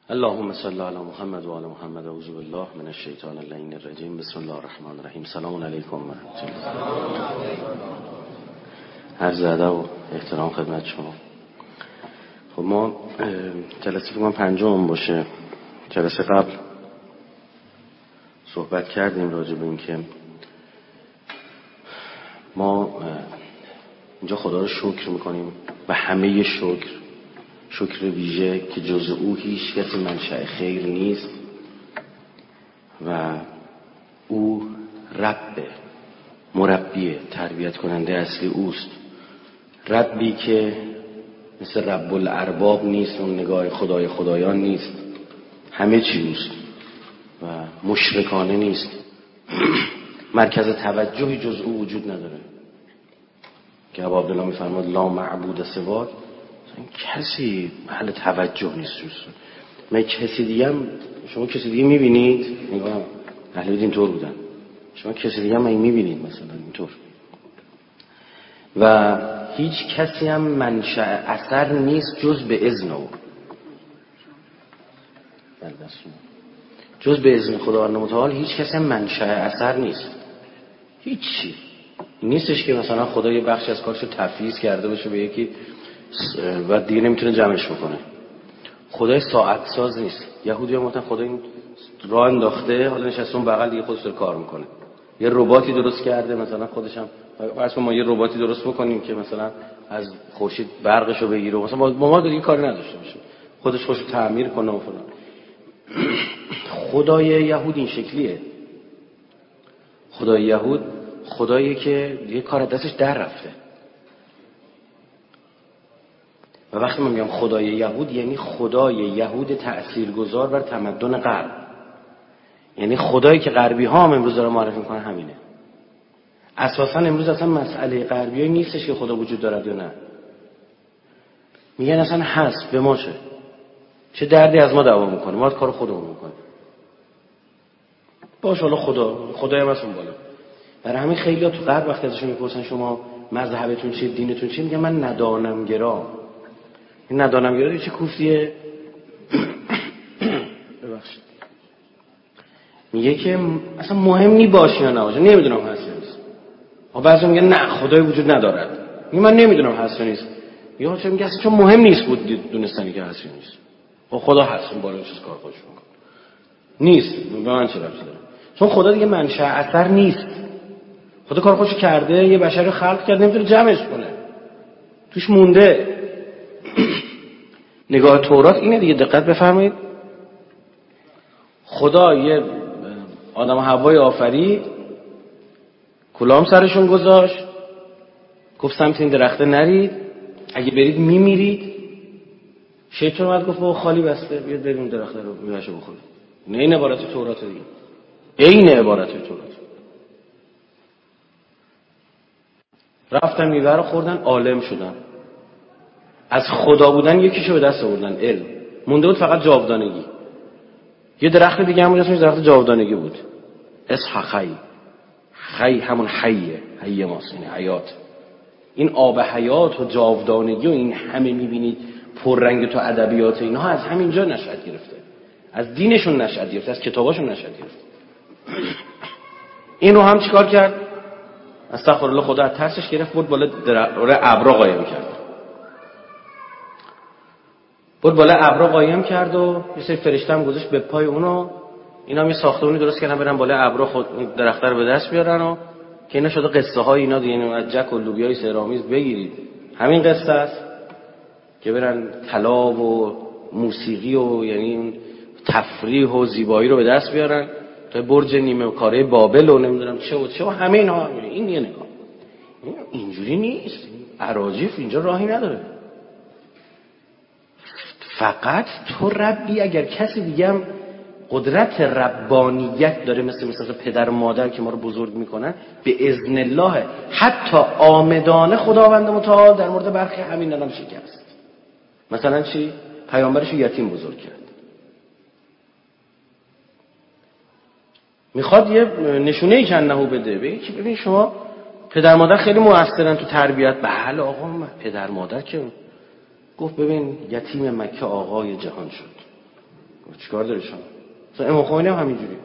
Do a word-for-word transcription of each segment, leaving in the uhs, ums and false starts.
اللهم صل علی محمد و علی محمد. اعوذ بالله من الشیطان اللعین الرجیم. بسم الله الرحمن الرحیم. سلام علیکم و رحمت الله. عرض ادب و احترام خدمت شما. خب ما جلسه فکر کنم پنجم باشه. جلسه قبل صحبت کردیم راجع به این که ما اینجا خدا رو شکر میکنیم و همه شکر شکر ویژه که جز او هیچ کسی منشأ خیر نیست و او رب مربی تربیت کننده اصلی اوست. ربی که مثل رب الارباب نیست، اون نگاه خدای خدایان نیست، همه چی اوست و مشرکانه نیست. مرکز توجهی جز او وجود نداره که ابا عبدالله میفرماد لا معبود سواک. کسی محل توجه نیست جز من. کسی دیگه هم شما کسی دیگه میبینید؟ نگاه اهل بیت اینطور بودن. شما کسی دیگه هم میبینید مثلا اینطور؟ و هیچ کسی هم منشأ اثر نیست جز به اذن او، جز به اذن خداوند متعال. هیچ کسی هم منشأ اثر نیست. هیچی نیستش که مثلا خدا یه بخشی از کارشو تفویض کرده باشه به یکی و دیگه نمیتونه جمعش بکنه. خدای ساعت ساز نیست. یهودی‌ها میگن خدا این راه انداخته، حالا نشسته اون بغل دیگه خودش داره کار میکنه. یه رباتی درست کرده مثلا، خودش هم واسه ما یه رباتی درست بکنیم که مثلا از خورشید برقشو بگیره، مثلا ما ما دیگه کاری نداشته باشه، خودش خوشو تعمیر کنه و فلان. خدای یهود این شکلیه. خدای یهود خدایی که یه کار دستش در رفته. و وقتی من میگم خدای یهود یعنی خدای یهود تأثیرگذار بر تمدن غرب، یعنی خدایی که غربی ها هم امروز داره معرفی میکنن همینه. اساسا امروز اصلا مسئله غربی نیستش که خدا وجود دارد یا نه. میگن اصلا هست، به ما چه چه دردی از ما دعوا میکنه، ما کار خودمون میکنیم. باشه حالا خدا خدای هم اون بالا. برای همین خیلی‌ها تو غرب وقتی ازشون میپرسن شما مذهبتون چیه، دینتون چیه، میگن من ندانم گرا. این ندانم گرا چه کوفیه؟ ببخشید. میگه که اصلا مهم نی باشه یا نباشه، نمیدونم هست یا نیست. ها بعضی میگن نه خدای وجود ندارد. میگه من نمیدونم هست یا نیست. یا چه میگه اصلا چون مهم نیست بود دونستنی که هست یا نیست. خب خدا هست، اون بالا چیز کار خودش میکنه. نیست، به من چه ربطی داره؟ چون خدا دیگه منشأ اثر نیست. خدا کار خودش کرده، یه بشر رو خلق کرده، نمیتونه جمعش کنه. توش مونده. نگاه تورات اینه دیگه، دقت بفرمایید. خدا یه آدم و حوای آفرید، کلام سرشون گذاشت، گفت سمت این درخته نرید، اگه برید میمیرید. شیطان اومد گفت با خالی بسته، بیاد بریم اون درخته رو میوهشو بخورید. نه این عبارت تورات دیگه، این عبارت تورات. رفتن میوه رو خوردن، عالم شدن. از خدا بودن یکیشو به دست آوردن، علم. مونده بود فقط جاودانگی. یه درخت دیگه هم بود اسمش درخت جاودانگی بود، اسح خی. خی همون حیه، حی ماست، این حیات. این آب حیات و جاودانگی و این همه میبینید پررنگ تو ادبیات اینها از همینجا نشأت گرفته. از دینشون نشأت گرفته، از کتاباشون نشأت گرفته. اینو هم چیکار کرد؟ استغفرالله، خدا از ترسش گرفت بود بالا در ابرا قایم کرد. بود بالا ابرا قایم کرد و یه سری فرشته هم گذاشت به پای اونو. اینا هم یه ساختمونی درست کردن برن بالا ابرا خود درخت رو به دست بیارن و که اینا شده قصه های اینا دیگه، از جک و لوبیای سه‌رآمیز بگیرید همین قصه است که برن طلا و موسیقی و یعنی تفریح و زیبایی رو به دست بیارن تا برج نیمه کاره بابل و نمیدونم چه و چه و همه اینا. این یه نگاه اینجوری نیست. اراجیف اینجا راهی نداره. فقط تو ربی. اگر کسی دیگه هم قدرت ربانیت داره مثل مثلا پدر و مادر که ما رو بزرگ میکنن، به اذن الله حتی آمدانه خداوند متعال در مورد برخی همین نام شکست. مثلا چی؟ پیامبرش رو یتیم بزرگ کرد. میخواد یه نشونه‌ای کنهو بده، بگه که ببین شما پدر مادر خیلی موثرن تو تربیت. بله آقا من پدر مادر که گفت ببین یتیم مکه آقای جهان شد. چیکار داری شما؟ مثلا امام خمینی هم همینجوری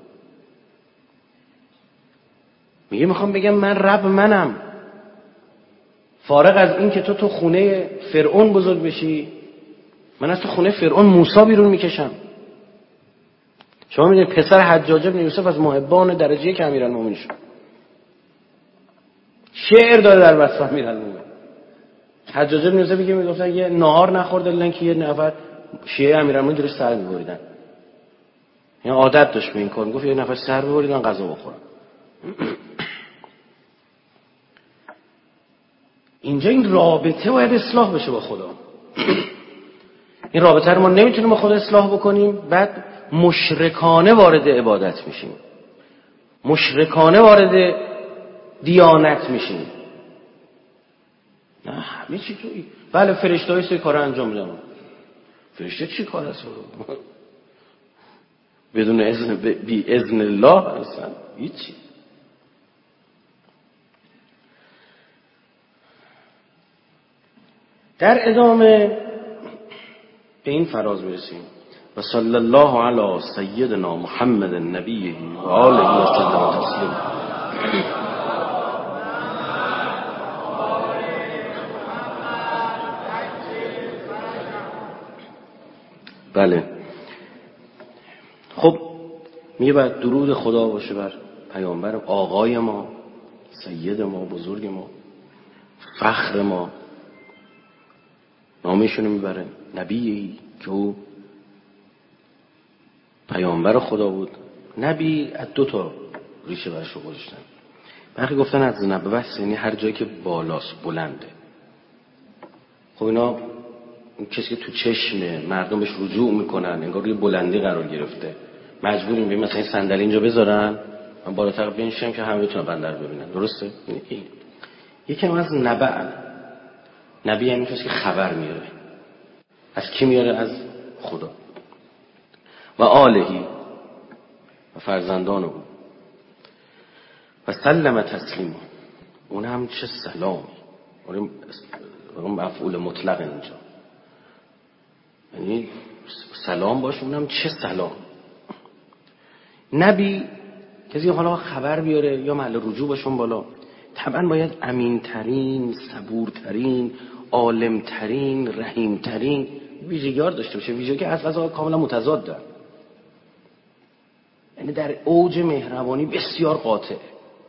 میگه میخوام بگم من رب منم، فارغ از این که تو تو خونه فرعون بزرگ بشی، من از تو خونه فرعون موسی بیرون میکشم. شما میدونید پسر حجاج بن یوسف از محبان درجه یک امیرالمومنین شد، شعر داره در وصف امیرالمومنین. حجاج بن یوسف میگه میگفتن یه نهار نخورد الا اینکه یه نفر شیعه امیرالمومنین جلوش سر می‌بریدن، یعنی عادت داشت به این کار، میگفت یه نفر سر ببریدن غذا بخورن. اینجا این رابطه باید اصلاح بشه با خدا. این رابطه رو ما نمیتونیم با خدا اصلاح بکنیم، بعد مشرکانه وارد عبادت میشیم، مشرکانه وارد دیانت میشیم. نه همه چی توی بله فرشته های سه کار انجام میدن. فرشته چی کار هست بدون اذن بی اذن الله اصلا هیچی. در ادامه به این فراز میرسیم و صلی الله علی سیدنا محمد نبیه و آله و سلم تسلیما. بله خب میگه باید درود خدا باشه بر پیامبر آقای ما، سید ما، بزرگ ما، فخر ما. نامشونو میبره نبی که او پیامبر خدا بود. نبی از دو تا ریشه برش رو گذاشتن. برخی گفتن از نبوت یعنی هر جایی که بالاست، بلنده. خب اینا کسی که تو چشم مردم بهش رجوع میکنن انگار روی بلندی قرار گرفته، مجبوریم بیم مثلا این صندلی اینجا بذارن من بالاتر بنشینم که همه بتونن بنده رو ببینن. درسته؟ یکی از نبع، نبی یعنی کسی که خبر میاره. از کی میاره؟ از خدا. و آلهی و فرزندان او و سلم تسلیما. اون هم چه سلامی، اون مفعول مطلق اینجا، یعنی سلام باشه، اونم چه سلام. نبی کسی حالا خبر بیاره یا محل رجوع باشون بالا، طبعا باید امین ترین، صبور ترین، عالم ترین، رحیم ترین ویژگی‌ها داشته باشه. ویژگی که از قضا کاملا متضاد دارن، یعنی در اوج مهربانی بسیار قاطع.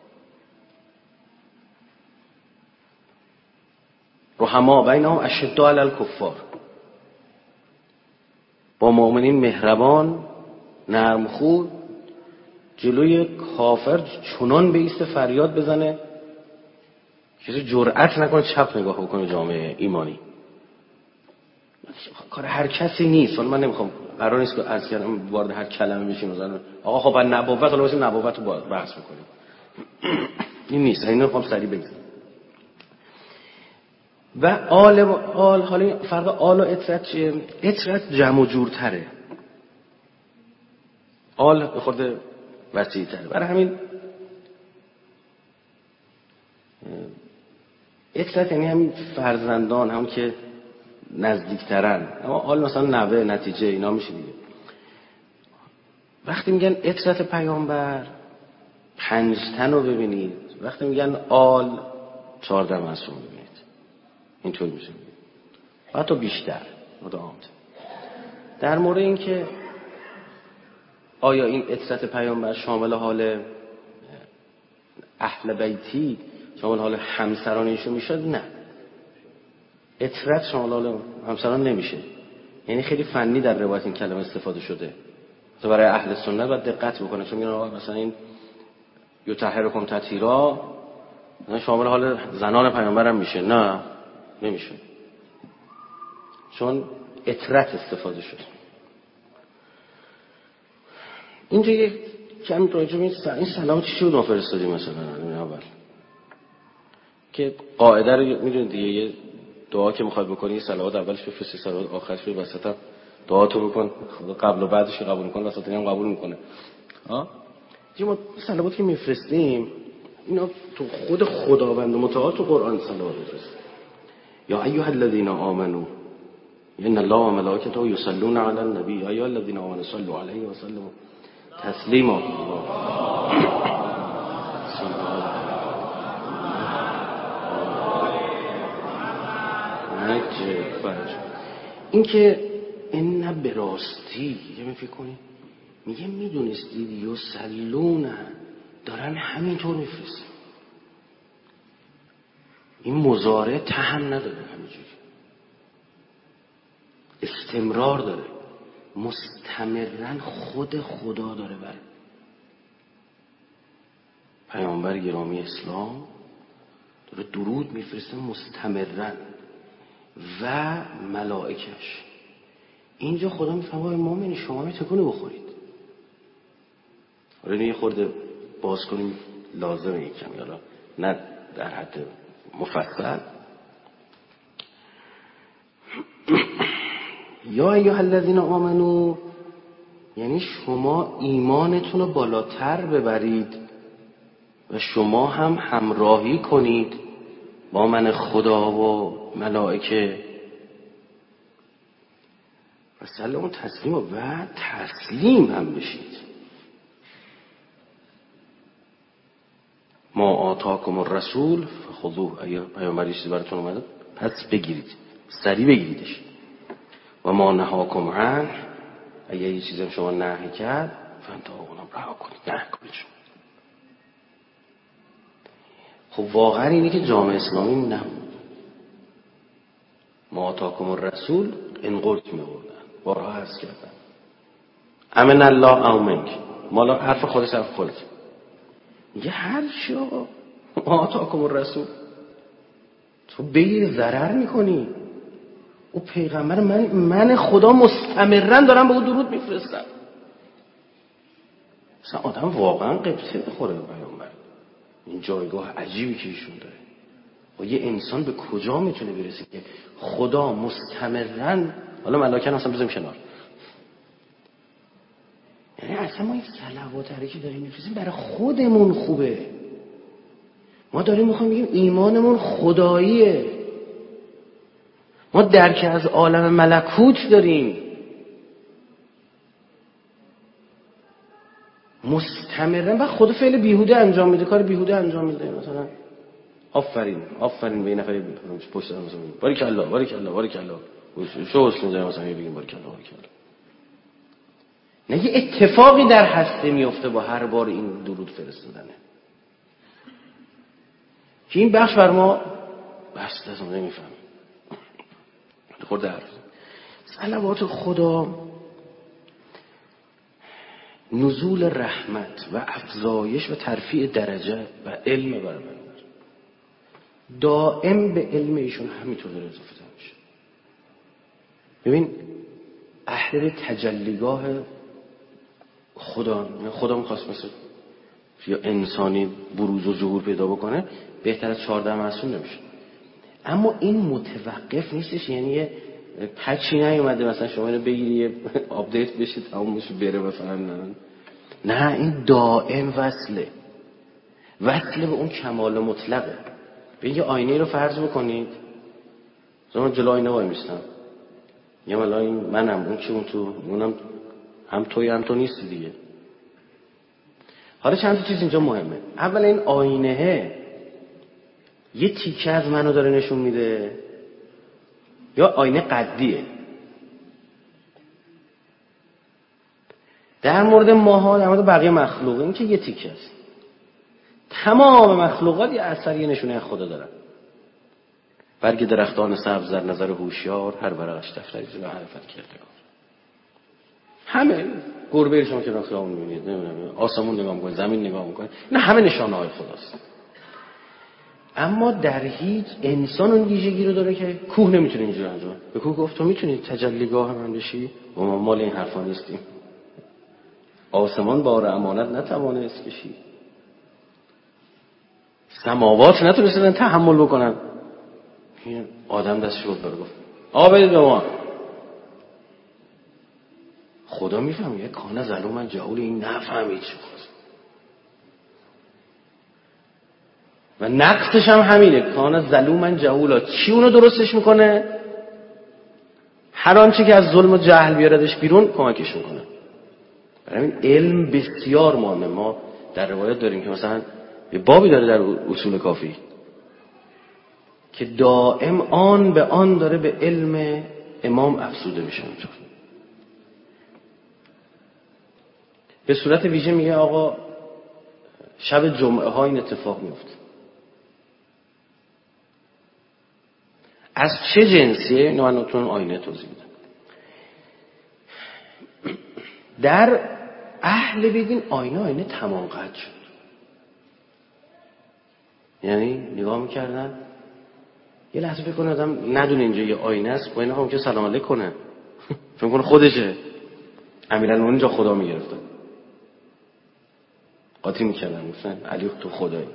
رحما بینهم اشداء علی الکفار، با مؤمنین مهربان، نرمخو، جلوی کافر چنان بیسته فریاد بزنه کسی جرأت نکنه چپ نگاه بکنه جامعه ایمانی. کار هر کسی نیست. من نمیخوام، قرار نیست که عرض کردم وارد هر کلمه بشیم مثلا آقا خب نبوت حالا واسه نبوت رو بحث بکنیم. این نیست. اینو میخوام سریع بگم. و آل و آل، حالا فرق آل و اطرت چیه؟ اطرت جمع و جورتره، آل به خود وسیع تره. برای همین اطرت یعنی همین فرزندان، هم که نزدیکترن. اما آل مثلا نوه، نتیجه، اینا میشه دیگه. وقتی میگن اطرت پیامبر پنج تن رو ببینید، وقتی میگن آل چهارده معصوم ببینید، اینطور میشه، حتی بیشتر مدام. در مورد این که آیا این اطرت پیامبر شامل حال اهل بیتی، شامل حال همسران ایشون میشد؟ نه، اطرت شامل حال همسران نمیشه. یعنی خیلی فنی در روایت این کلمه استفاده شده. تو برای اهل سنت باید دقت بکنه، چون میگن مثلا این یطهرکم تطهیرا شامل حال زنان پیامبر هم میشه. نه نمیشه، چون اطرت استفاده شد. اینجا یک کمی راجع به این سلام چی شد ما فرستادیم مثلا اول که قاعده رو میدونید دیگه، یه دعا که میخواد بکنی یه صلوات اولش بفرستی، صلوات آخرش به وسط دعا تو بکن، خدا قبل و بعدش قبول میکنه، وسط هم قبول میکنه. ها چی ما صلوات که میفرستیم اینا تو خود خداوند متعال تو قرآن صلوات میفرسته. یا ایها الذین آمنو ان الله و ملائکته یصلون علی النبی یا ایها الذین آمنوا صلوا علیه و سلموا تسلیما. این که این نه به راستی یه فکر کنی میگه میدونستید یصلون دارن همینطور میفرستن. این مضارع تهم نداره، همینجوری استمرار داره، مستمرن خود خدا داره بر پیامبر گرامی اسلام داره درود میفرسته مستمرن و ملائکش. اینجا خدا میفهمه مومن شما می تکونی بخورید. آره یه خورده باز کنیم لازمه این کمی، حالا نه در حد مفصل. یا ایها الذین آمنو یعنی شما ایمانتون رو بالاتر ببرید و شما هم همراهی کنید با من خدا و ملائکه و سلام تسلیم و تسلیم هم بشید. ما آتاکم الرسول فخذوه، اگه پیامبری چیزی براتون اومده پس بگیرید، سریع بگیریدش. و ما نهاکم عنه، اگه یه چیزی شما نهی کرد فانتهوا اونم رها کنید، نه کنید. خب واقعا اینه که جامعه اسلامی نبود. ما آتاکم الرسول ان قلت میبردن، بارها عرض کردن امن الله او منک، مالا حرف خودش حرف خودش میگه هر چی آقا ما آتاکم الرسول تو بگیر ضرر میکنی. او پیغمبر من من خدا مستمرن دارم به او درود میفرستم. مثلا آدم واقعا قبطه بخوره به پیامبر. این جایگاه عجیبی که ایشون داره. و یه انسان به کجا میتونه برسه که خدا مستمرن، حالا ملائکه اصلا بزنیم کنار، یعنی اصلا ما این صلوات هری که داریم میفرستیم برای خودمون خوبه. ما داریم میخوایم بگیم ایمانمون خداییه، ما درک از عالم ملکوت داریم، مستمرن و خود فعل بیهوده انجام میده، کار بیهوده انجام میده. مثلا آفرین آفرین به این نفر پشت سر مثلا بارک الله بارک الله بارک الله شو حسن جای مثلا بگیم بارک الله بارک الله. نه یه اتفاقی در هسته میفته با هر بار این درود فرستادنه که این بخش بر ما بسته است، نمیفهم خورده حرف. صلوات خدا نزول رحمت و افزایش و ترفیع درجه و علم بر من دائم به علم ایشون همینطور داره اضافه میشه. ببین اهل تجلیگاه خدا، خدا میخواست مثل یا انسانی بروز و ظهور پیدا بکنه بهتر از چهارده معصوم نمیشه. اما این متوقف نیستش، یعنی یه پچی نیومده مثلا شما اینو بگیری یه آپدیت بشید تموم بشه بره مثلا. نه نه این دائم وصله، وصله به اون کمال مطلقه. به یه آینه رو فرض بکنید، زمان جلو آینه وای میستم، یه ملا این منم اون که اون تو اونم هم توی هم تو نیستی دیگه. حالا چند تا چیز اینجا مهمه. اول این آینه یه تیکه از منو داره نشون میده یا آینه قدیه؟ در مورد ماها، در مورد بقیه مخلوق این که یه تیکه است. تمام مخلوقات یه اثر یه نشونه خدا دارن. برگ درختان سبز در نظر هوشیار، هر ورقش دفتری جلو حرفت کردگار. همه گربه شما که خیابون میبینید، نمیدونم آسمون نگاه میکنید، زمین نگاه میکنید، نه همه نشانه های خداست. اما در هیچ انسان اون ویژگی رو داره که کوه نمیتونه اینجوری انجام بده. به کوه گفت تو میتونی تجلیگاه من بشی؟ و ما مال این حرفا نیستیم. آسمان بار امانت نتوانه است کشی، سماوات نتونستن تحمل بکنن. این آدم دستش بود داره گفت آقا بدید به ما. خدا میفهم یه کانه ظلومن جهول، این نفهمید چی خواست و نقصش هم همینه. کانه ظلومن جهولا چی اونو درستش میکنه؟ هر آنچه که از ظلم و جهل بیاردش بیرون کمکش میکنه. برای این علم بسیار مهمه. ما در روایت داریم که مثلا یه بابی داره در اصول کافی که دائم آن به آن داره به علم امام افزوده میشه. اینطور به صورت ویژه میگه آقا شب جمعه ها این اتفاق میفته. از چه جنسیه؟ اینو من اتون آینه توضیح میدم. در اهل بدین آینه آینه تمام قد شد. یعنی نگاه میکردن یه لحظه فکر کنه آدم ندونه اینجا یه آینه است، با این هم که سلام علیک کنه فکر کنه خودشه. امیرالمومنین اینجا خدا میگرفتن قاطی میکردن مثلا علی تو خدایی،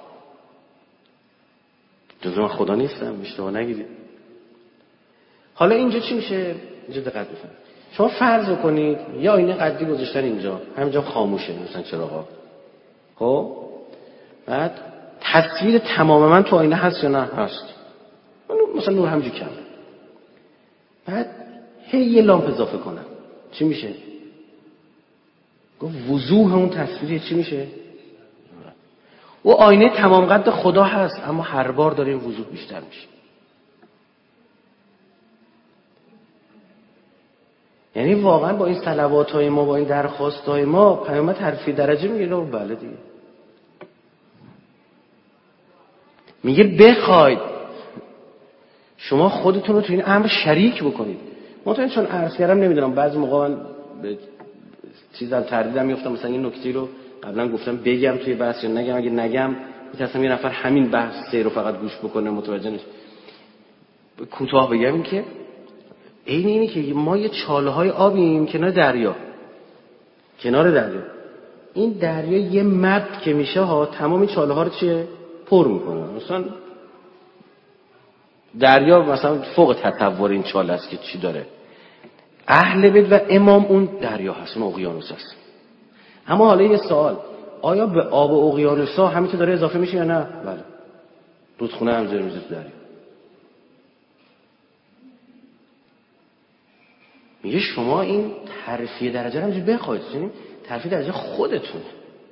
جزو من خدا نیستم، اشتباه نگیرید. حالا اینجا چی میشه؟ اینجا دقت بفرمایید. شما فرض کنید یه آینه قدی گذاشتن اینجا، همینجا خاموشه مثلا چراغا. خب بعد تصویر تمام من تو آینه هست یا نه؟ هست. مثلا نور همینجوری کمه. بعد هی یه لامپ اضافه کنم چی میشه؟ گفت وضوح اون تصویری چی میشه؟ و آینه تمام قد خدا هست اما هر بار داره این وضوح بیشتر میشه. یعنی واقعا با این صلوات‌های ما، با این درخواست‌های ما پیامبر حرفی درجه میگیره. و بله دیگه میگه بخواید شما خودتون رو تو این امر شریک بکنید. من چون عرض کردم نمیدونم بعضی موقع من به چیزا تردیدم میافتم، مثلا این نکته رو قبلا گفتم بگم توی بحث یا نگم. اگه نگم میتونم یه نفر همین بحث سه رو فقط گوش بکنه متوجه نشه. کوتاه بگم این که این اینی که ما یه چاله‌های آبیم کنار دریا، کنار دریا. این دریا یه مد که میشه ها تمام این چاله‌ها رو چیه پر میکنه. مثلا دریا مثلا فوق تصور این چاله است که چی داره. اهل بیت و امام اون دریا هست، اون اقیانوس هست. اما حالا یه سوال، آیا به آب اقیانوس‌ها همینطور داره اضافه میشه یا نه؟ بله. رودخونه هم زیر میشه دریا. میگه شما این ترفیع درجه رو همینجوری بخواید، یعنی ترفیع درجه خودتونه.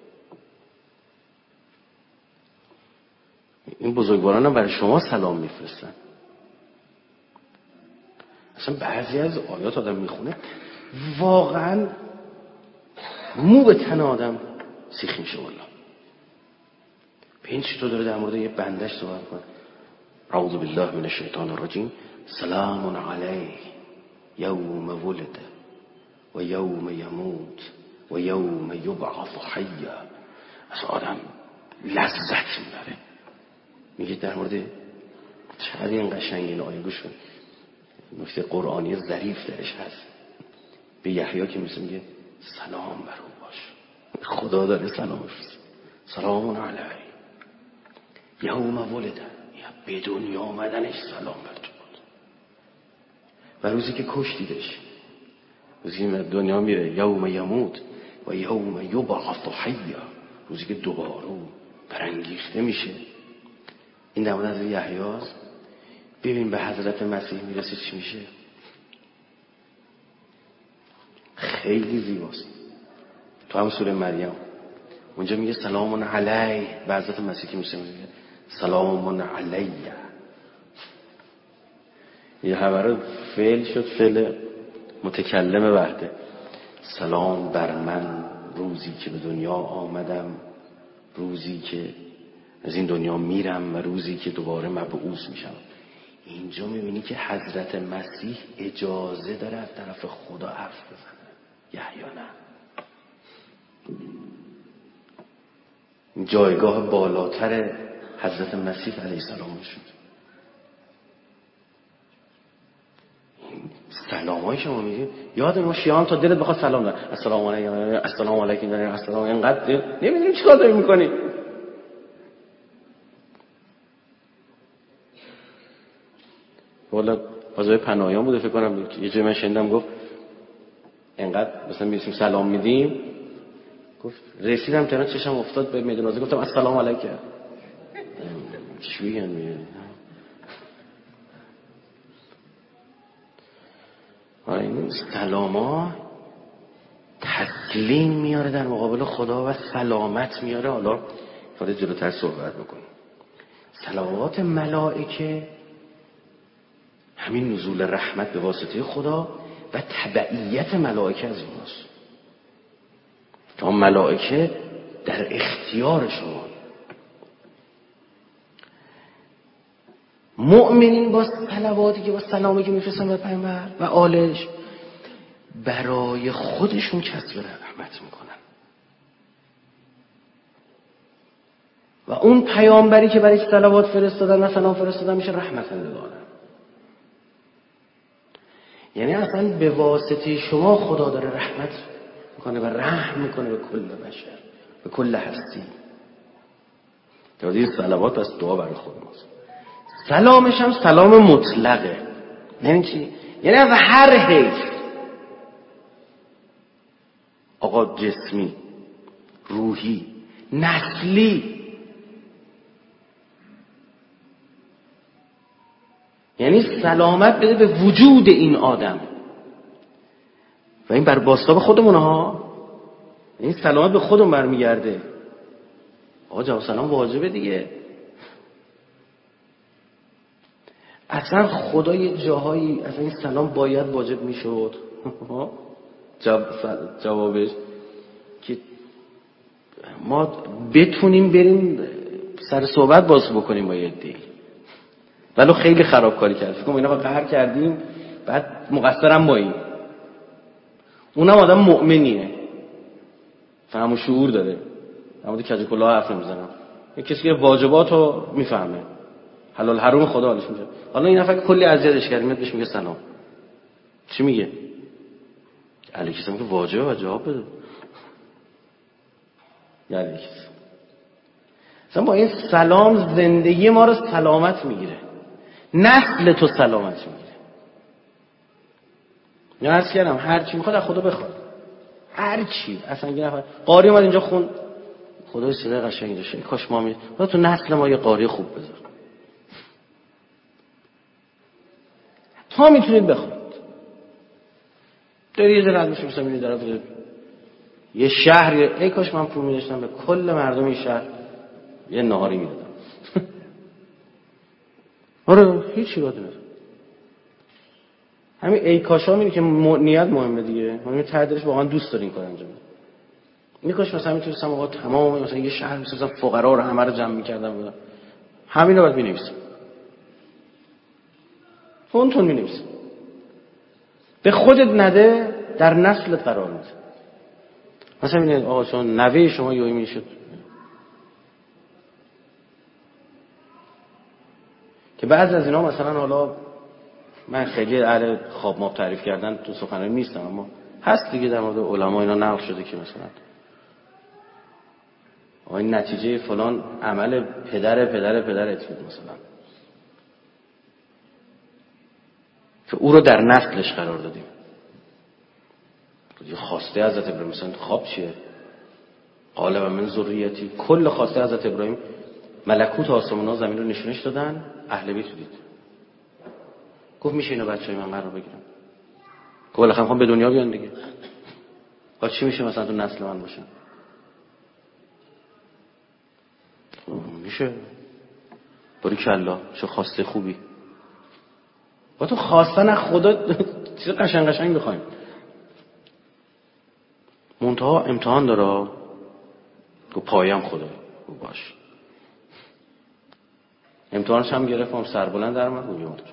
این بزرگواران هم برای شما سلام میفرستن. اصلا بعضی از آیات آدم میخونه واقعا مو به تن آدم سیخ میشه. والله به این چطور داره در مورد یه بندش صحبت کنه. اعوذ بالله من الشیطان الرجیم. سلام علیه یوم ولد و یوم یموت و یوم یبعث حیا. از آدم لذت میبره. میگه در مورد چقدر این قشنگ این آیه گوش کن. نکته قرآنی ظریف درش هست. به یحیی که میگه سلام بر او باش. خدا داره سلامش فرست. سلام علیه یوم ولد، به دنیا آمدنش سلام بر تو بود. و روزی که کشتیدش، روزی که دنیا میره، یوم یموت و یوم یبعث حیا، روزی که دوباره برانگیخته میشه. این در مورد از یحیی است. ببین به حضرت مسیح میرسه چی میشه. خیلی زیباست. تو هم سوره مریم اونجا میگه سلام علیه، به حضرت مسیح که میشه میگه سلام علیه. یه خبر فعل شد، فعل متکلم وحده. سلام بر من روزی که به دنیا آمدم، روزی که از این دنیا میرم و روزی که دوباره مبعوث میشم. اینجا میبینی که حضرت مسیح اجازه داره از طرف خدا حرف بزنه. یحیی نه. جایگاه بالاتر حضرت مسیح علیه السلام شد. سلام های شما میگید یاد ما شیعان تا دلت بخواد سلام دار السلام علیکم السلام علیکم السلام، اینقدر نمیدونیم چیکار داری میکنی. والا بازای پناهیان بوده فکر کنم، یه جای من شنیدم گفت اینقدر مثلا میرسیم سلام میدیم، گفت رسیدم تهران چشم افتاد به میدان آزادی گفتم السلام علیکم. چی میگن میگن این سلاما تسلیم میاره در مقابل خدا و سلامت میاره. حالا خود جلوتر صحبت بکنیم. صلوات ملائکه همین نزول رحمت به واسطه خدا و تبعیت ملائکه از اوناست. تا ملائکه در اختیار شما. مؤمنین با صلواتی که با سلامی که میفرستن به پیامبر و آلش برای خودشون کسب رحمت میکنن و اون پیامبری که برای صلوات فرستادن و سلام فرستادن میشه رحمت للعالمین. یعنی اصلا به واسطه شما خدا داره رحمت میکنه و رحم میکنه به کل بشر، به کل هستی. این صلوات از دعا برای خود ماست. سلامش هم سلام مطلقه. یعنی چی؟ یعنی از هر حیث، آقا جسمی، روحی، نسلی، یعنی سلامت بده به وجود این آدم. و این بر باستا به خودمونه ها. این سلامت به خودمون برمیگرده. آقا جواب سلام واجبه دیگه. اصلا خدا یه جاهایی اصلا این سلام باید واجب میشد. جوابش که ما بتونیم بریم سر صحبت باز بکنیم با یه دی، ولو خیلی خرابکاری کرد. فکر کنم اینا با قهر کردیم، بعد مقصرم ماییم. اونم آدم مؤمنیه، فهم و شعور داره، اما دی کج کلاه حرف نمیزنم. یه کسی که واجباتو میفهمه، حلال حرام خدا حالش میشه. حالا این نفر کلی اذیتش کردیم، میاد بهش میگه سلام. چی میگه؟ علی کسی میگه واجبه و جواب بده. یعنی کسی مثلا با این سلام زندگی ما رو سلامت میگیره، نسل تو سلامت میگیره. یا عرض کردم هر چی میخواد از خدا بخواد، هر چی. اصلا یه نفر قاری اومد اینجا خون، خدای صدای قشنگ اینجا شه، کاش ما می خدا تو نسل ما یه قاری خوب بذار. تا میتونید بخواد. داری یه ذره میشه مثلا میبینی در یه شهر، ای کاش من پول میداشتم به کل مردم این شهر یه نهاری میدادم. آره هیچی باید نمیدم. همین ای کاش ها میگه که نیت مهمه دیگه. همین تعدیلش واقعا دوست داره این کار انجام بده. این کاش مثلا میتونستم آقا تمام مثلا یه شهر مثلا فقرا رو همه رو جمع میکردم بودم. همین رو باید بنویسم. فونتون مینویسه. به خودت نده، در نسلت قرار میده. مثلا ببینید آقا چون نوه شما یوی میشد که بعضی از اینا مثلا، حالا من خیلی اهل خواب ماب تعریف کردن تو سخنرانی نیستم، اما هست دیگه در مورد علما اینا نقل شده که مثلا آقا این نتیجه فلان عمل پدر پدر پدرت بود مثلا، که او رو در نسلش قرار دادیم. یه خواسته حضرت ابراهیم مثلا خواب چیه؟ قال و من ذریتی. کل خواسته حضرت ابراهیم ملکوت آسمونا زمین رو نشونش دادن، اهل بیت دید. گفت میشه اینو بچهای من قرار بگیرم. گفت بالاخره میخوام به دنیا بیان دیگه. با چی میشه مثلا تو نسل من باشن؟ میشه. باریکلا چه خواسته خوبی. با تو خواستن از خدا چیز قشنگ قشنگ بخوایم. منتها امتحان داره. گفت پایم خدا. گفت باش. امتحانش هم گرفتم سربلند در من بود.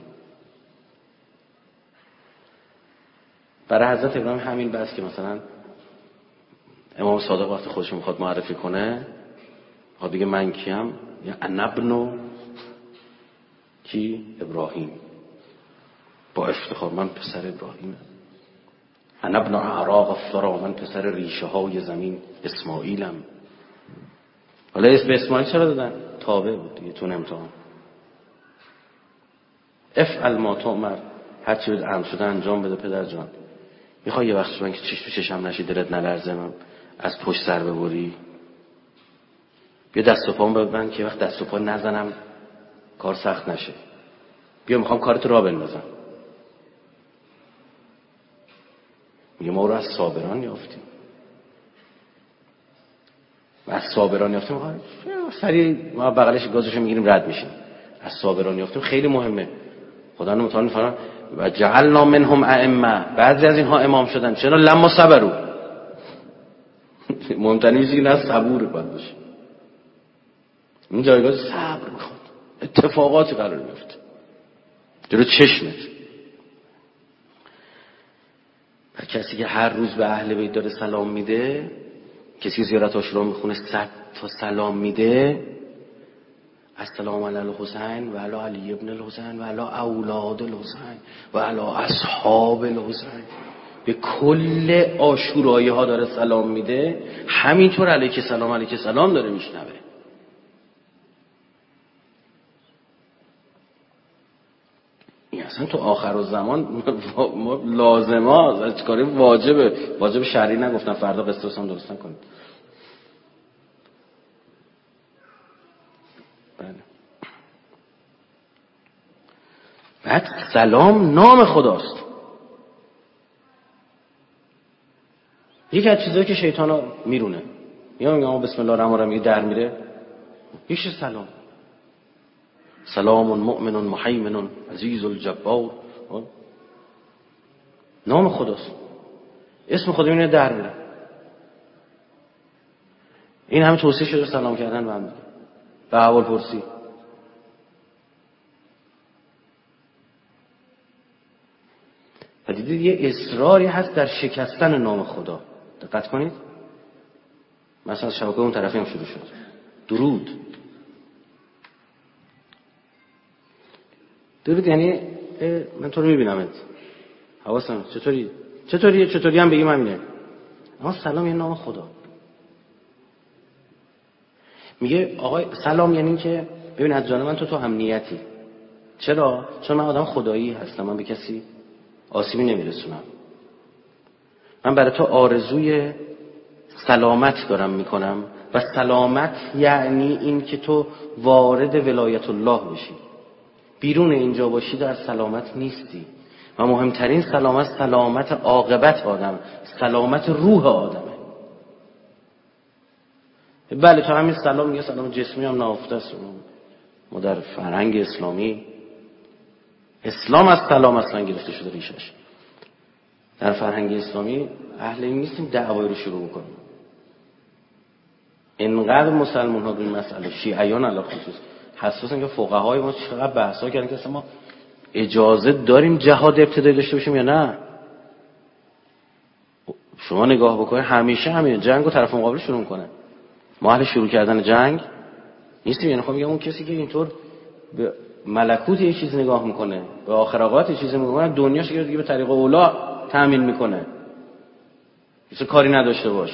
برای حضرت ابراهیم همین بس که مثلا امام صادق وقتی خودش میخواد معرفی کنه، خود بگه من کیم؟ یا انا ابن کی؟ ابراهیم. با افتخار من پسر ابراهیمم. انا ابن اعراق الثرى، من پسر ریشه های زمین اسماعیلم. حالا اسم اسماعیل چرا دادن؟ تابع بود دیگه تو امتحان. افعل ما تؤمر، هر چی بهت امر شده انجام بده پدر جان. میخوای یه وقت شدن که چش تو چشم نشی، دلت نلرزه، من از پشت سر ببری، بیا دست و پام ببند که وقت دست و پا نزنم کار سخت نشه. بیا میخوام کارت را بندازم. میگه ما رو از صابران یافتیم. و از صابران یافتیم سریع ما بغلش گازشو میگیریم رد میشیم. از صابران یافتیم خیلی مهمه. خدا متعال میفرماید و جعلنا منهم ائمه، بعضی از اینها امام شدن چرا؟ لما صبروا. مهمترین چیزی نه صبور باید باشه. این جایگاه صبر میخواد، اتفاقاتی قرار میفته جلو چشمت. و کسی که هر روز به اهل بیت داره سلام میده، کسی که زیارت عاشورا میخونه صد تا سلام میده، السلام علی الحسین و علی علی ابن الحسین و علی اولاد الحسین و علی اصحاب الحسین، به کل عاشورایی ها داره سلام میده، همینطور علیک سلام علیک سلام داره میشنوه. این اصلا تو آخر الزمان لازمه هست، کاری واجبه. واجب شرعی نگفتن، فردا قصه هم درست نکنید. بله. بعد سلام نام خداست. یکی از چیزایی که شیطان ها میرونه، یا میگه آقا بسم الله الرحمن الرحیم در میره، یکیش سلام. سلام مؤمن محیمن عزیز الجبار، نام خداست، اسم خدا اینه در میره. این همه توصیه شده سلام کردن به هم دیگه، به احوال پرسی. و دیدید یه اصراری هست در شکستن نام خدا. دقت کنید، مثلا شبکه اون طرفی هم شروع شد درود. درود یعنی من تو رو میبینمت، حواسم چطوری چطوری چطوری هم بگیم همینه. اما سلام یعنی نام خدا. میگه آقای سلام یعنی که ببین از جان من تو تو امنیتی. چرا؟ چون من آدم خدایی هستم، من به کسی آسیبی نمیرسونم. من برای تو آرزوی سلامت دارم میکنم و سلامت یعنی این که تو وارد ولایت الله بشی. بیرون اینجا باشی در سلامت نیستی. و مهمترین سلامت سلامت عاقبت آدم، سلامت روح آدمه. بله تو همین سلام میگه سلام جسمی هم نهفته است. ما در فرهنگ اسلامی، اسلام از سلام اصلا گرفته شده ریشش. در فرهنگ اسلامی اهل این نیستیم دعوایی رو شروع بکنیم. اینقدر مسلمان ها به این مسئله، شیعیان علی خصوص حساسن که فقهای ما چقدر بحثا کردن که اصلا ما اجازه داریم جهاد ابتدایی داشته باشیم یا نه. شما نگاه بکنید همیشه همین جنگو طرف مقابل شروع کنه. ما اهل شروع کردن جنگ نیستیم. یعنی خب میگم اون کسی که اینطور به ملکوت یه چیز نگاه میکنه، به آخرت یه چیز میکنه، دنیاش دیگه به طریق اولا تامین میکنه، هیچ کاری نداشته باش.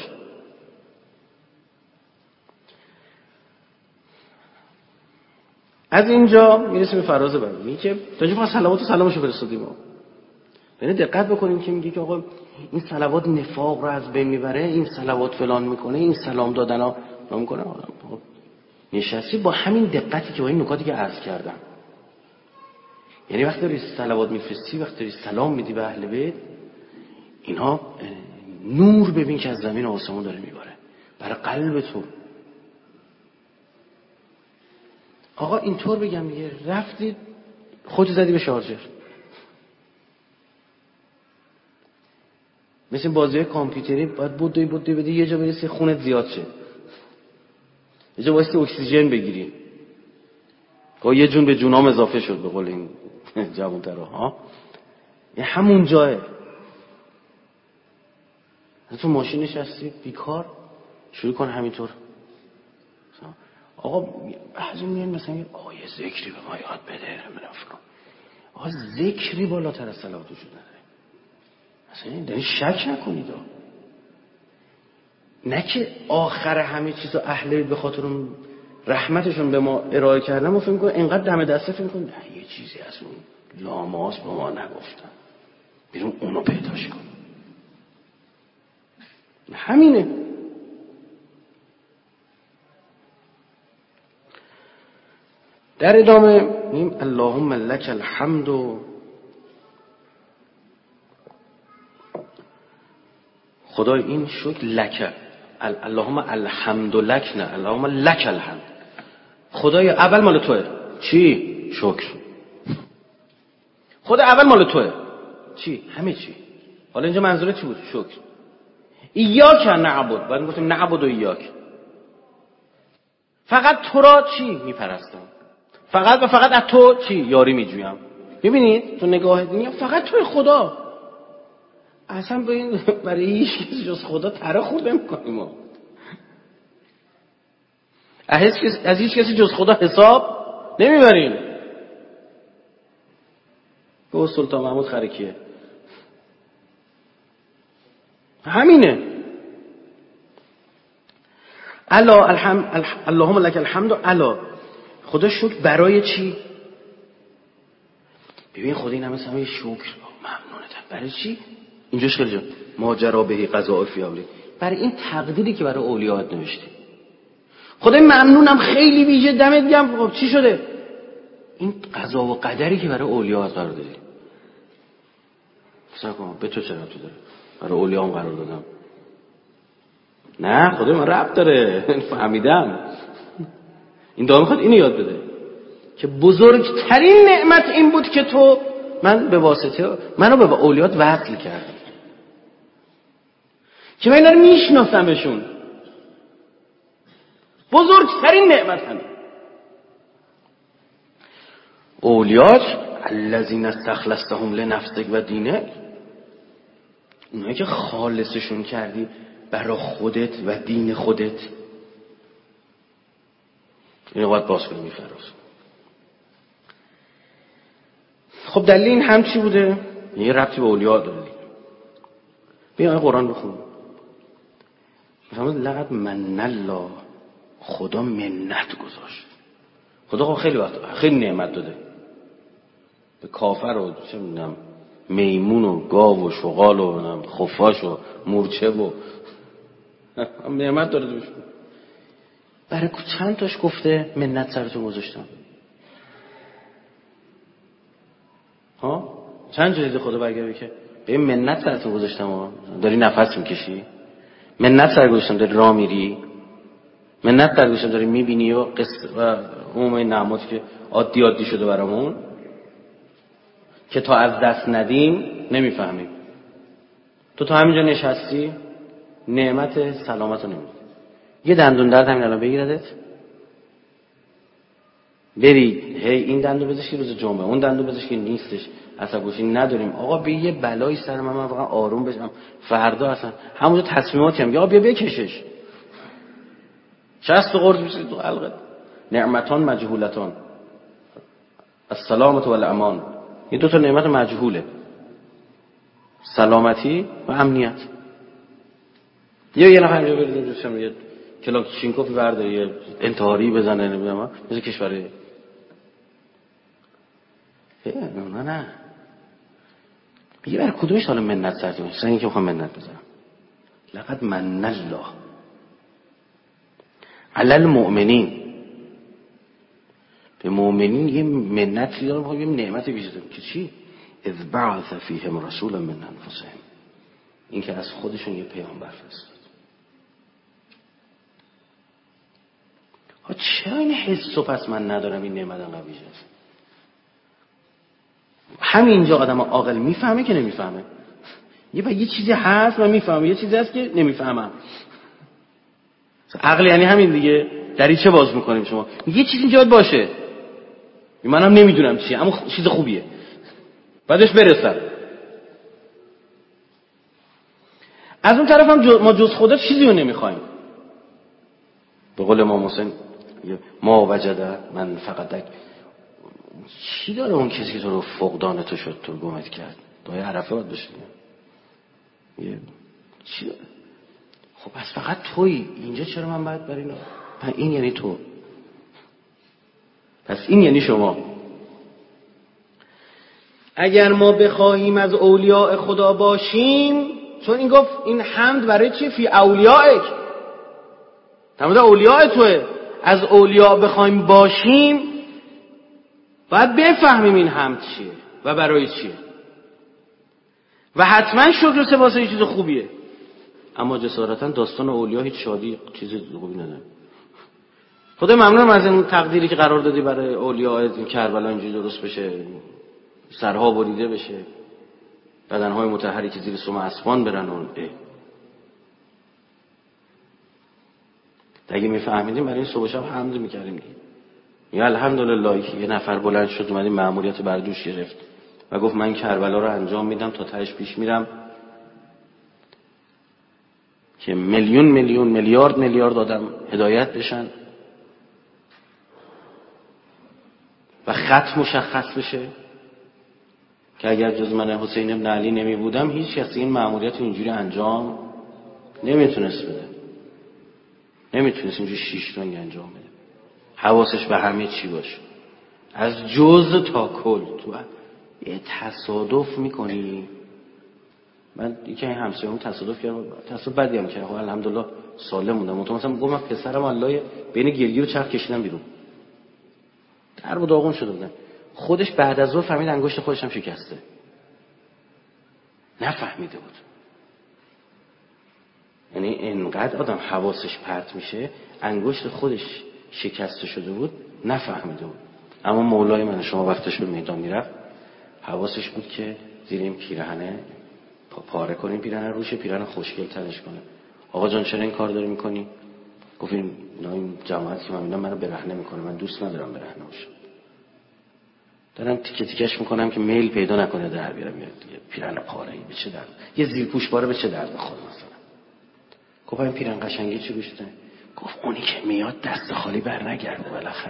از اینجا میرسیم به فراز بعدی، میگه که تا اینجا صلوات و سلامشو فرستادیم ما. یعنی دقت بکنیم که میگه که آقا این صلوات نفاق رو از بین میبره، این صلوات فلان میکنه، این سلام دادنا میکنه. آدم نشستی با همین دقتی که با این نکاتی که عرض کردم. یعنی وقتی داری صلوات میفرستی، وقتی داری سلام میدی به اهل بیت، اینها نور ببین که از زمین و آسمون داره میباره برای قلب تو. آقا اینطور بگم میگه رفتی خودت زدی به شارژر، مثل بازی کامپیوتری باید بودی بودی بدی یه جا برسی خونت زیاد شه، یه جا واسه اکسیژن بگیری، آقا یه جون به جونام اضافه شد به قول این جوان‌ترا ها. یه همون جاه تو ماشین نشستی بیکار، شروع کن همینطور. آقا بعضی میگن مثلا آقا یه ذکری به ما یاد بده، من افکار آقا ذکری بالاتر از صلوات وجود نداره. مثلا داری شک نکنید، نه که آخر همه چیزو اهل به خاطر اون رحمتشون به ما ارائه کردن ما فکر می‌کنیم اینقدر دم دسته فکر می‌کنیم نه یه چیزی از اون لاماس به ما نگفتن، بیرون اونو پیداش کن. همینه. در ادامه میگیم اللهم لک الحمد خدای این شکر لکه، اللهم الحمد لک، نه اللهم لک الحمد. خدای اول مال توه. چی؟ شکر. خدا اول مال توه. چی؟ همه چی. حالا اینجا منظور چی بود؟ شکر. ایاک نعبد، بعد گفتیم نعبد و ایاک. فقط تو را چی میپرستم، فقط و فقط از تو چی یاری میجویم. میبینید تو نگاه دینی فقط توی خدا. اصلا به این برای هیچ کسی جز خدا تره خورده میکنیم ما. از هیچ کسی جز خدا حساب نمیبریم. به سلطان محمود خرکیه همینه. الا الحمد اللهم لك الحمد. الا خدا شکر برای چی؟ ببین خدا این همه سمه شکر ممنونتم برای چی؟ اینجاش خیلی جا ماجرا بهی قضاء فی اولی، برای این تقدیری که برای اولیاءات نوشتی. خدا ممنونم خیلی ویژه دمت گرم. خب چی شده؟ این قضا و قدری که برای اولیاءات قرار دادی. مثلا کن به تو چه ربطی داره؟ برای اولیاءام قرار دادم. نه خدا من ربط داره. فهمیدم. این دعا میخواد اینو یاد بده که بزرگترین نعمت این بود که تو من به واسطه منو به اولیات وصل کردی، که من اینا رو میشناسم بهشون. بزرگترین نعمت همین. اولیات الذین استخلصتهم لنفسک و دینک، اونایی که خالصشون کردی برای خودت و دین خودت. اینو باید باز کنیم میفرست. خب دلیل این هم چی بوده؟ یه ربطی به اولیاء داره. بیا این قرآن بخون. میفهمید لقد من الله، خدا منت گذاشت. خدا خیلی وقت خیلی نعمت داده به کافر و چه میدونم میمون و گاو و شغال و خفاش و مورچه و نعمت داره دوش. برای چند تاش گفته منت سرتون گذاشتم؟ ها چند جا دیده خدا برگرده که به منت سرتون گذاشتم ها؟ داری نفس میکشی؟ منت سر گذاشتم داری راه میری؟ منت سر گذاشتم داری میبینی و قصه و عموم نعمت که عادی عادی شده برامون که تا از دست ندیم نمیفهمیم. تو تا همینجا نشستی نعمت سلامت رو نمیدی. یه دندون درد همین الان بگیردت برید هی این دندون بزش که روز جمعه، اون دندون بزش که نیستش، عصبگوشی نداریم، آقا به یه بلایی سر من من واقعا آروم بشم، فردا اصلا همونجا تصمیماتی هم یا بیا بکشش شست قرض بشید تو حلقت. نعمتان مجهولتان، السلامت و الامان. این دو تا نعمت مجهوله، سلامتی و امنیت. یا یه نفر اینجا برید دوستم یه کلاکشینکوفی برداره یه انتحاری بزنه نمیدونم مثل کشوره. نه نه بگی برای کدومش حالا منت سرتون سر این که بخوام منت بزنم. لقد من الله علی المؤمنین، به مؤمنین یه منتی دارم، یه نعمت ویژه دارم که چی؟ اذ بعث فیهم رسولا من انفسهم، این که از خودشون یه پیامبر فرستاد. ها چرا این حسو پس من ندارم این نعمت انقدر ویژه است؟ همینجا آدم عاقل میفهمه که نمیفهمه. یه با یه چیزی هست من میفهمم، یه چیزی هست که نمیفهمم. عقل یعنی همین دیگه. دریچه باز میکنیم شما یه چیزی اینجا باید باشه، منم نمیدونم چیه اما چیز خوبیه بعدش برسم. از اون طرف هم جز ما جز خدا چیزی رو نمیخوایم. به قول امام حسین ما وجده من فقط چی داره اون کسی که تو رو فقدان تو شد تو گمت کرد؟ دعای عرفه باید بشه یه چی داره؟ خب پس فقط تویی اینجا، چرا من باید برای اینا؟ این یعنی تو، پس این یعنی شما. اگر ما بخواهیم از اولیاء خدا باشیم، چون این گفت این حمد برای چی؟ فی اولیائک، تمام اولیاء توه. از اولیاء بخوایم باشیم باید بفهمیم این حمد چیه و برای چیه و حتما شکر سه واسه یه چیز خوبیه. اما جسارتا داستان اولیا هیچ شادی چیز خوبی نداره. خدای ممنونم از این تقدیری که قرار دادی برای اولیا، از این کربلا اینجوری درست بشه، سرها بریده بشه، بدنهای مطهری که زیر سم اسبان برن. اون اگه میفهمیدیم برای این صبح شب حمد میکردیم دیگه. یا الحمدلله که یه نفر بلند شد اومد مأموریت بر دوش گرفت و گفت من کربلا رو انجام میدم، تا تهش پیش میرم که میلیون میلیون میلیارد میلیارد آدم هدایت بشن و خط مشخص بشه که اگر جز من حسین ابن علی نمی بودم هیچ کسی این مأموریت اینجوری انجام نمیتونست بده، نمیتونست اینجوری شیش رنگ انجام بده. حواسش به همه چی باشه، از جز تا کل. تو یه تصادف میکنی. من یکی این همسایه‌مون تصادف کردم، تصادف بدی هم کردم، الحمدلله سالم موندم. منتها مثلا گفتم پسرم الله بین گلگیر و چرخ کشیدم بیرون، در و داغون شده بودن. خودش بعد از ظهر فهمید انگشت خودش هم شکسته، نفهمیده بود. یعنی انقدر آدم حواسش پرت میشه، انگشت خودش شکسته شده بود نفهمیده بود. اما مولای من شما وقتش به میدان میرفت حواسش بود که زیر این پیرهنه پاره کنیم، پیرهنه روش، پیرهن خوشگل تنش کنه. آقا جان چرا این کار داری میکنی؟ گفت این این جماعت که من میبینم منو برهنه میکنه، من دوست ندارم برهنه باشم، دارم تیکه تیکش میکنم که میل پیدا نکنه در بیارم. یه پیرهن پاره‌ای به چه درد، یه زیرپوش باره به چه درد بخوره مثلا. گفت این پیرهن قشنگی چی گوشته؟ گفت اونی که میاد دست خالی بر نگرده بالاخره.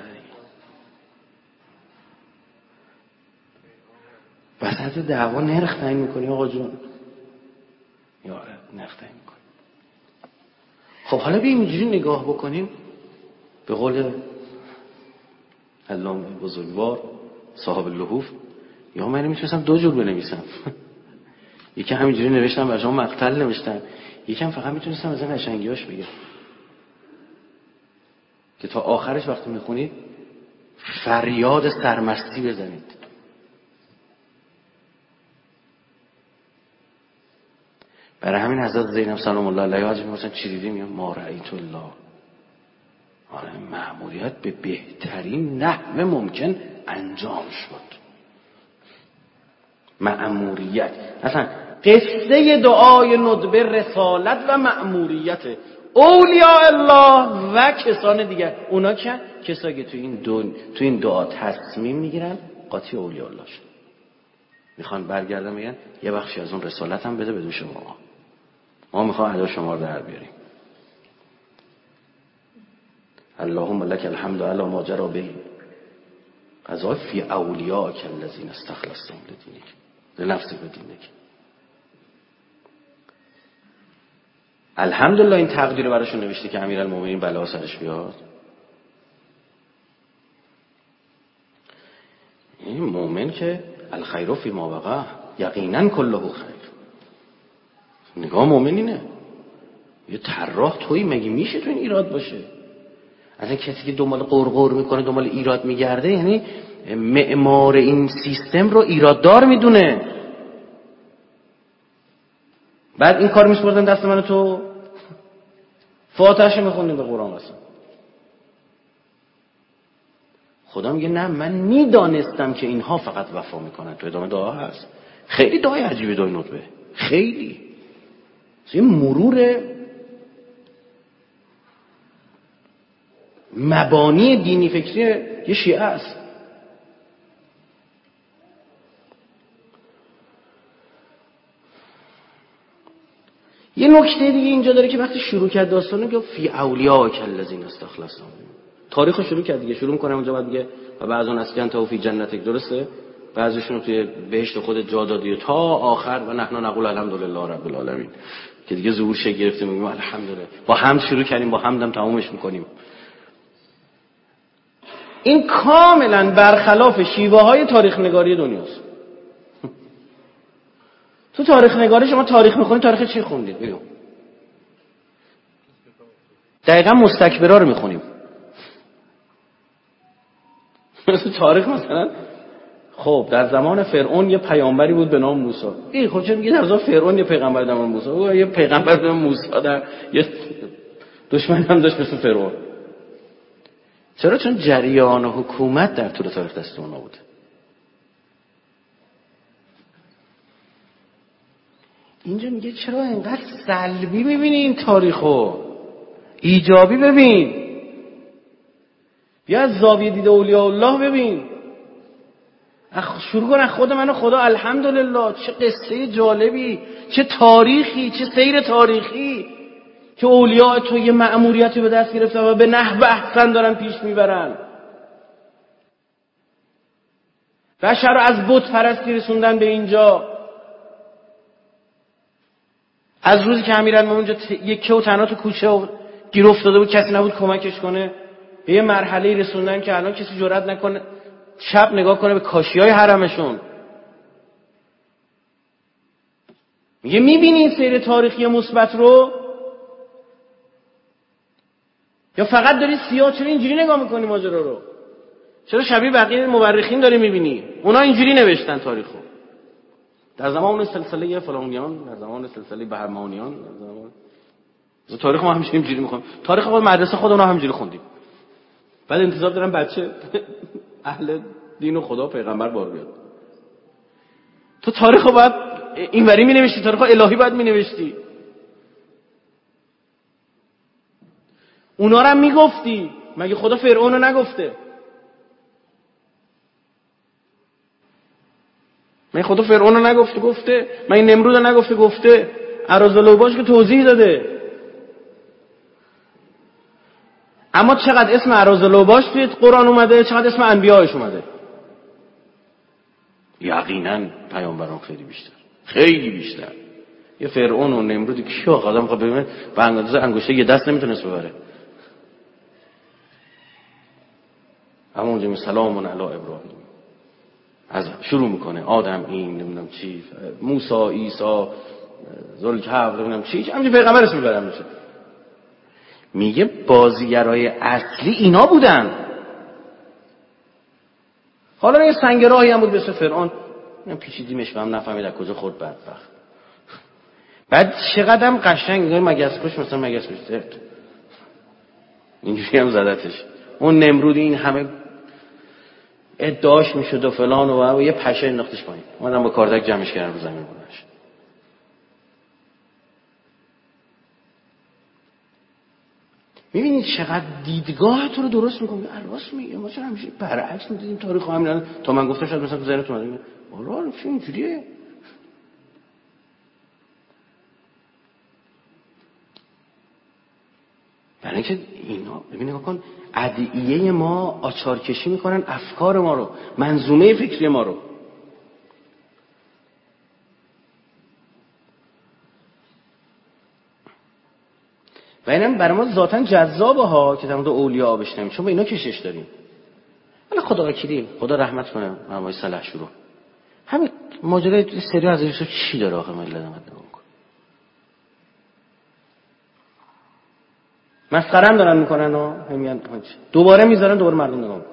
وسط دعوا نرخ تعیین میکنی آقا جون، یاره نرخ تعیین میکنی. خب حالا بیا اینجوری نگاه بکنیم، به قول علامه بزرگوار صاحب اللحوف، یا من میتونستم دو جور بنویسم یکی همینجوری نوشتم و شما مقتل نوشتم، یکم فقط میتونستم از این قشنگیاش بگم که تا آخرش وقتی میخونید فریاد سرمستی بزنید. برای همین حضرت زینب سلام الله علیها حاجی میگفتن چی دیدیم؟ یا ما رأیت الله. آره مأموریت به بهترین نحو ممکن انجام شد. مأموریت اصلا قصه دعای ندبه رسالت و مأموریت اولیاء الله و کسان دیگر. اونا که کسایی که تو این دو تو این دعا تصمیم میگیرن قاطی اولیاء الله شد، میخوان برگردن میگن یه بخشی از اون رسالت هم بده به دوش ما، ما میخوام ادا شما رو در بیاریم. اللهم لك الحمد على ما جرى به قضاء فی اولیاءک الذین استخلصتهم لدینک لنفسک بدینک. الحمدلله این تقدیر براشون نوشته که امیرالمومنین بلا سرش بیاد. این مومن که الخیر فی ما وقع یقینا کله خیر. نگاه مومن اینه. یه طراح تویی، مگه میشه تو این ایراد باشه؟ از این کسی که دنبال قرقر میکنه، دنبال ایراد میگرده، یعنی معمار این سیستم رو ایراددار میدونه. بعد این کار میسپردن دست من تو فاتحه میخوندیم به قرآن قسم. خدا میگه نه من میدانستم که اینها فقط وفا میکنن. تو ادامه دعا هست. خیلی دعای عجیبه دعای ندبه، خیلی این مرور مبانی دینی فکری یه شیعه است. یه نکته دیگه اینجا داره که وقتی شروع کرد داستانو که فی اولیاءک الذین استخلصتهم، تاریخو شروع کرد دیگه. شروع می‌کنه اونجا بعد میگه و بعضون اسکن تا فی جنتک، درسته؟ بعضیشون توی بهشت خودت جا دادی تا آخر و نحن نقول الحمدلله رب العالمین که دیگه ظهور شه گرفته میگیم الحمدلله. با حمد شروع کردیم، با حمدم تمومش می‌کنیم. این کاملا برخلاف شیوه های تاریخ نگاری دنیاست. تو تاریخ نگاری شما تاریخ میخونید، تاریخ چی خوندید؟ بگو. دقیقا مستکبرا رو میخونیم. مثلا تاریخ مثلا خب در زمان فرعون یه پیامبری بود به نام موسی. این خب چه میگه در زمان فرعون یه پیغمبر در زمان موسی؟ او یه پیغمبر به نام موسی در یه دشمن هم داشت مثل فرعون. چرا؟ چون جریان حکومت در طول تاریخ دست اونا بود. اینجا میگه چرا اینقدر سلبی میبینی این تاریخو؟ ایجابی ببین. بیا از زاویه دید اولیاء الله ببین. شروع کن از خود من و خدا. الحمدلله چه قصه جالبی، چه تاریخی، چه سیر تاریخی که اولیاء تو یه مأموریتی به دست گرفتن و به نحو احسن دارن پیش میبرن. بشر رو از بت پرستی رسوندن به اینجا. از روزی که امیرالمومنین اونجا ت... یکی و تنها تو کوچه و گیر افتاده بود، کسی نبود کمکش کنه، به یه مرحله رسوندن که الان کسی جرئت نکنه شب نگاه کنه به کاشیای حرمشون. میگه میبینی این سیر تاریخی مثبت رو یا فقط داری سیاه؟ چرا اینجوری نگاه میکنی ماجرا رو؟ چرا شبیه بقیه مورخین داری میبینی؟ اونا اینجوری نوشتن تاریخو. در زمان سلسله فلانیان، در زمان سلسله بهمانیان، در زمان تاریخ ما همینجوری اینجوری میخونیم. تاریخ خود مدرسه خودمون همینجوری خوندیم. بعد انتظار دارم بچه اهل دین و خدا پیغمبر بار بیاد. تو تاریخو باید اینوری مینوشتی، تاریخو الهی باید مینوشتی. اونا رو هم میگفتی. مگه خدا فرعون رو نگفته؟ مگه خدا فرعون رو نگفته؟ گفته. مگه نمرود رو نگفته؟ گفته. اراذلوباش که توضیح داده. اما چقدر اسم اراذلوباش توی قرآن اومده، چقدر اسم انبیایش اومده؟ یقینا پیامبران خیلی بیشتر، خیلی بیشتر. یه فرعون و نمرودی که آدم خب ببینه به اندازه انگشته یه دست نمیتونست ببره. اما اونجا می سلام علی ابراهیم، از شروع میکنه آدم این نمیدونم چی، موسی، عیسی، ذوالکفل نمیدونم چی، همین پیغمبر اسم میبرم میشه. میگه بازیگرای اصلی اینا بودن. حالا یه سنگ راهی هم بود به اسم فرعون، من پیچیدیمش به هم نفهمید از کجا خورد بدبخت. بعد چقدر هم قشنگ میگه مگس کش، مثلا مگس کش زرد اینجوری هم زدتش. اون نمرود این همه ادعاش میشد و فلان و, و یه پشه انداختش پایین، اومدن با کاردک جمعش کردن رو زمین بودنش. میبینید چقدر دیدگاه تو رو درست میکنه. راست میگه، ما چرا همیشه برعکس میدیدیم تاریخ همین تا من گفتم شاید مثلا تو ذهنتون اومد والله چه اینجوریه. برای اینکه اینا ببین نگاه کن، ادعیه ما آچار کشی میکنن افکار ما رو، منظومه فکری ما رو. و اینم برای ما ذاتاً جذابه ها که در مورد اولیاء بشنویم، چون با اینا کشش داریم. حالا خدا وکیلی، خدا رحمت کنه مرمای صالح شروع. همین ماجرای سری از یوسف چی داره آخه ملت نگاه کن. مسخره هم دارن میکنن ها، همین دوباره میذارن دوباره مردم نگاه میکنن.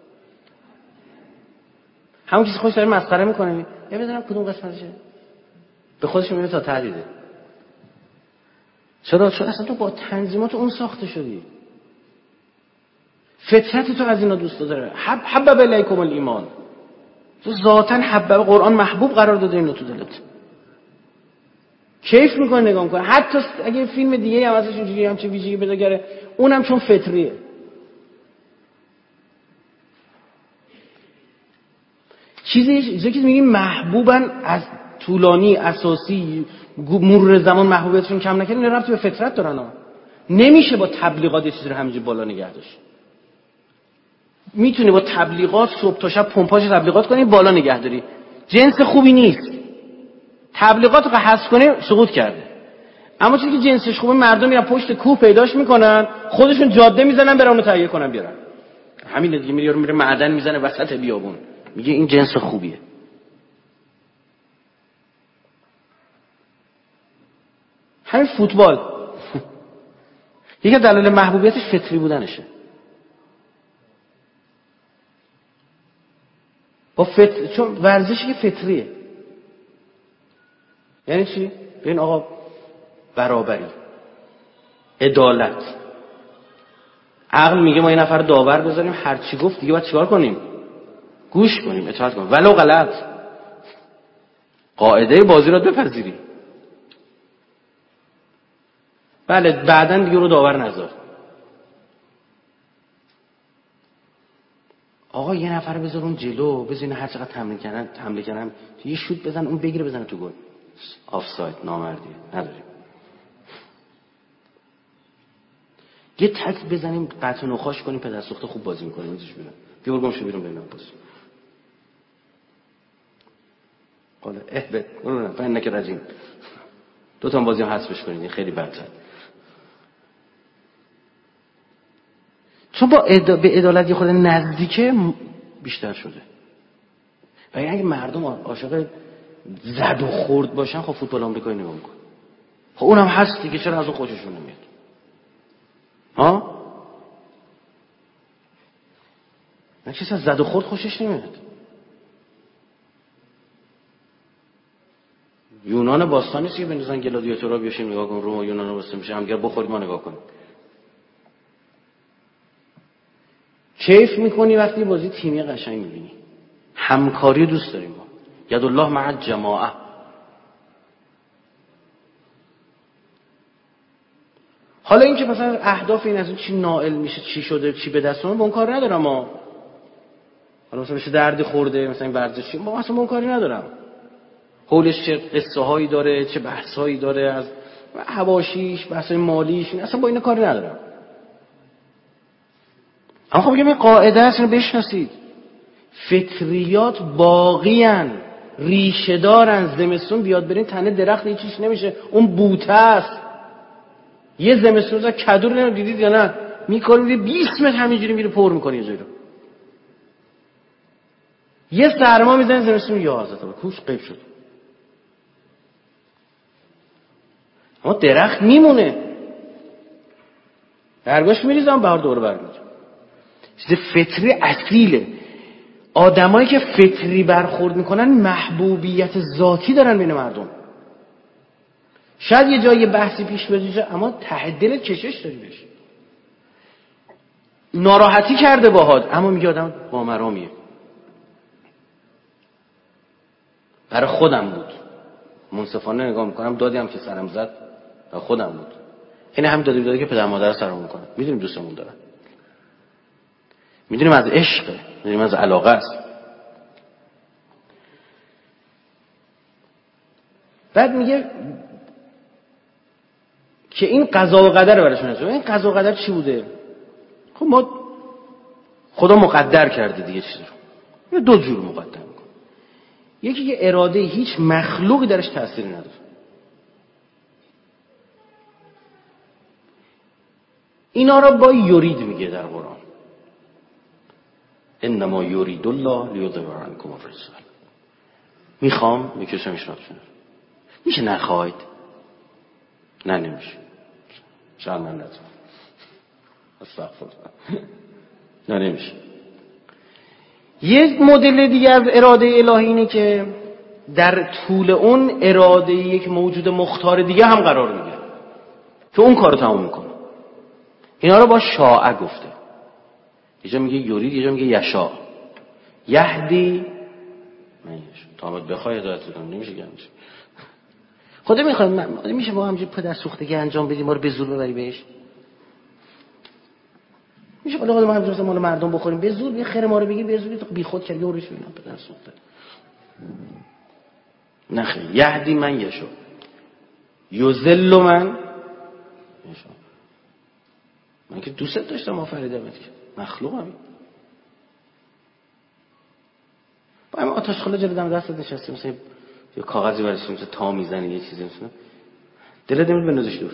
همون چیز خوش داره مسخره میکنه. یا بزنم کدوم قسمتشه؟ به خودش میبینه تا تعدیده. چرا؟ چون اصلا تو با تنظیمات اون ساخته شدی. فطرت تو از اینا دوست داره. حب حبب الیکم الایمان. تو ذاتاً حبب قرآن محبوب قرار داده اینو تو دلت. کیف میکنه نگاه میکنه. حتی اگه فیلم دیگه هم ازش اینجوری هم چه ویژگی پیدا کنه، اونم چون فطریه. چیزی چیزی که میگیم محبوبن از طولانی اساسی مرور زمان محبوبیتشون کم نکنه، اینا ربطی به فطرت دارن ها. نمیشه با تبلیغات یه چیزی رو همینجوری بالا نگه داشت. میتونی با تبلیغات صبح تا شب پمپاژ تبلیغات کنی بالا نگه داری. جنس خوبی نیست. تبلیغات رو حذف کنی سقوط کرده. اما چیزی که جنسش خوبه مردم میرن پشت کوه پیداش میکنن، خودشون جاده میزنن برن اونو تهیه کنن بیارن. همین دیگه میره میره معدن میزنه وسط بیابون. میگه این جنس خوبیه. همین فوتبال یکی از دلایل محبوبیتش فطری بودنشه. با فطر... چون ورزشی که فطریه. یعنی چی؟ ببین آقا، برابری، عدالت. عقل میگه ما یه نفر داور بذاریم هر چی گفت دیگه باید چیکار کنیم؟ گوش کنیم، اطاعت کنیم ولو غلط. قاعده بازی رو بپذیری. بله بعدن دیگه رو داور نذار. آقا یه نفر بذار اون جلو، بزنه هر چقدر تمرین کردن تمرین کردن یه شوت بزن اون بگیره بزنه تو گل. آفساید نامردیه نداریم. یه تک بزنیم قطع نخاش کنیم پدر سوخته خوب بازی میکنه میذیش بیرون. بیا برو گمشو بیرون ببینم باز. قال اهبط برو نه فنک رجیم. دو تا بازی هم حذفش کنید خیلی بدتر. چون با ادا... به عدالت یه خود نزدیکه بیشتر شده. و اگه مردم عاشق زد و خورد باشن خب فوتبال آمریکایی نگاه میکن. خب اونم هست دیگه، چرا از اون خوششون نمیاد؟ ها؟ نه کسی از زد و خورد خوشش نمیاد. یونان باستانی چیه بنوزن گلادیاتورا بیاشیم نگاه کن، روم و یونان باستان میشه همگر بخورید ما نگاه کنیم. کیف میکنی وقتی بازی تیمی قشنگ میبینی. همکاری دوست داریم ما. ید الله مع الجماعه. حالا این که مثلا اهداف این از این چی نائل میشه چی شده چی به دست اون با اون کار ندارم ما. حالا مثلا بشه دردی خورده مثلا این ورزشی ما اصلا با اون کاری ندارم. حولش چه قصه هایی داره چه بحث هایی داره از حواشیش بحث مالیش اصلا با این کاری ندارم. اما خب بگم این قاعده است اینو بشناسید. فطریات باقیان ریشه دارن. زمستون بیاد برین تنه درخت هیچ چیز نمیشه اون بوته است. یه زمستون روزا کدو رو دیدید یا نه میکنه بیست متر همینجوری میره پر میکنه یه جایی رو. یه سرما میزنه زمستون یا حضرت الله کوش قیب شد. اما درخت میمونه. برگاش میریزم بهار دوره برمیاد. چیز فطری اصیله. آدمایی که فطری برخورد میکنن محبوبیت ذاتی دارن بین مردم. شاید یه جایی بحثی پیش بریزه اما ته دلت کشش داری بهش. ناراحتی کرده باهات اما میگه آدم با مرامیه. برای خودم بود. منصفانه نگاه میکنم دادی هم که سرم زد برای خودم بود. این هم دادی دادی که پدر مادر سرم میکنه. میدونیم دوستمون دارن. میدونیم از عشقه. میدونیم از علاقه است. بعد میگه که این قضا و قدر براشون هست. این قضا و قدر چی بوده؟ خب ما خدا مقدر کرده دیگه چیزی رو. دو جور مقدر میکنه. یکی که اراده هیچ مخلوقی درش تأثیری نداره. اینا را با یرید میگه در قرآن. انما یرید الله لیذهب عنکم الرجس. میخوام میکشمش رفتون. میشه نخواید؟ نه نمیشه. شاید من نتونم. استغفرالله. نه نمیشه. یک مدل دیگه از اراده الهی اینه که در طول اون اراده یک موجود مختار دیگه هم قرار میگیره که اون کارو تمام میکنه. اینا رو با شاء گفته. یه جا میگه یرید یه جا میگه یشاء. یهدی من یشاء. تا ما بخوای هدایت کنه نمیشه که نمیشه. خدا میخواد میشه ما همینجوری پدر سوختگی انجام بدیم ما رو به زور ببری بهش. میشه خدا ما همینجوری مال مردم بخوریم به زور یه خیر ما رو بگی به زور تو بیخود کردی اورش ببینم پدر سوخته. نه خیر یهدی من یشاء. یذل من یشاء. من که دوست داشتم آفریدمت که مخلوقم. با همه آتش خاله جلو دم دستت نشسته مثلا یه کاغذی برش مثلا تا میزنی یه چیزی مثلا دلت نمیاد بندازش دور.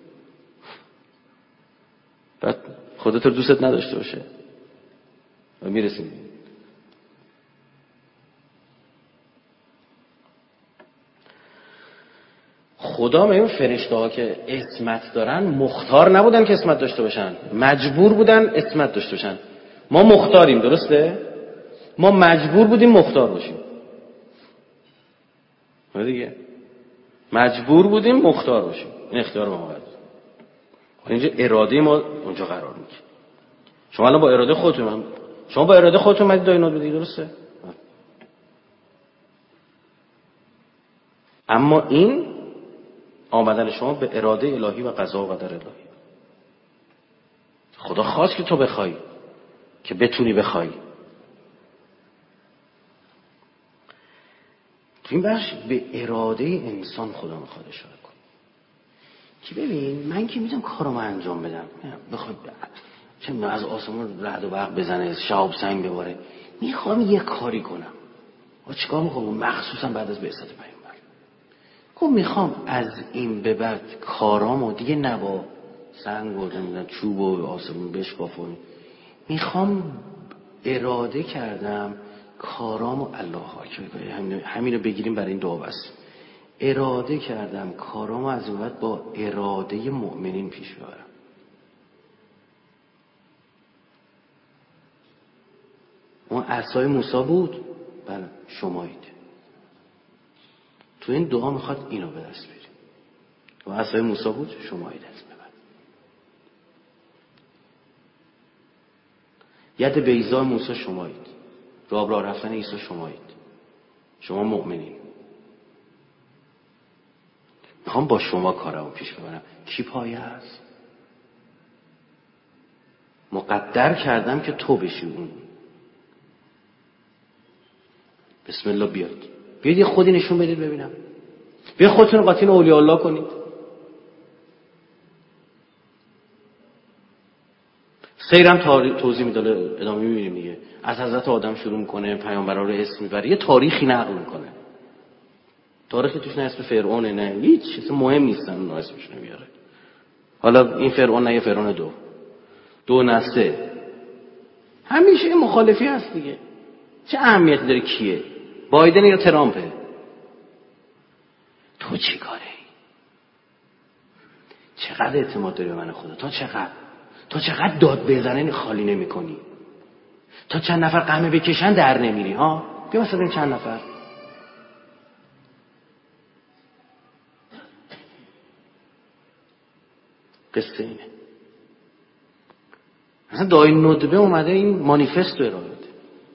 بعد خودت رو دوستت نداشته باشه و میرسیم. خدا میگه فرشته ها که اسمت دارن مختار نبودن که اسمت داشته باشن، مجبور بودن اسمت داشته باشن. ما مختاریم درسته؟ ما مجبور بودیم مختار باشیم. ما دیگه مجبور بودیم مختار باشیم. این اختیار ما بود. اینجا اراده ما اونجا قرار میگیره. شما الان با اراده خودتون هم شما با اراده خودتون مدید داینات بدید، درسته؟ اما این آمدن شما به اراده الهی و قضا و قدر الهی. خدا خواست که تو بخوای، که بتونی بخوای. تو این بخش به اراده انسان خدا میخواد اشاره کنه که ببین من که میتونم کارمو انجام بدم، بخواد چه از آسمون رعد و برق بزنه، شهاب سنگ بباره، میخوام یه کاری کنم. و چیکار میکنم؟ مخصوصا بعد از بعثت پیامبر گفت میخوام از این به بعد کارامو دیگه نبا سنگ و نمیدونم چوب و آسمون بشکافم، میخوام اراده کردم کارامو الله اکبر، همینو بگیریم برای این دعا بس. اراده کردم کارامو از این بعد با اراده مؤمنین پیش ببرم. اون عصای موسی بود، بله شمایید. تو این دعا میخواد اینو به دست بیاریم. اون عصای موسی بود، شمایید از ببر. ید بیضا موسی شمایید. راه راه رفتن عیسی شمایید. شما مؤمنین. میخوام با شما کارمو پیش ببرم. کی پایه هست؟ مقدر کردم که تو بشی اون. بسم الله بیاد. بیاد یه خودی نشون بدید ببینم. بیاد خودتون قاطی اولیاء الله کنید. سیرم توضیح میداله، ادامه میبینیم دیگه. از حضرت آدم شروع میکنه، پیامبرا رو اسم میبره، یه تاریخی نقل میکنه. تاریخی توش نه اسم فرعون، نه هیچ چیز مهم نیستن، اون اسمش نمیاره. حالا این فرعون نه، یه فرعون دو دو نه سه، همیشه مخالفی هست دیگه. چه اهمیتی داره کیه؟ بایدن یا ترامپه؟ تو چی کاره؟ چقدر اعتماد داری به من خدا؟ تا چقدر؟ تا چقدر داد بزنه خالی نمی کنی؟ تا چند نفر قمه بکشن در نمیری ها؟ بیا مثلا این چند نفر. قصه اینه. مثلا دایی ندبه اومده این مانیفست رو ارائه بده.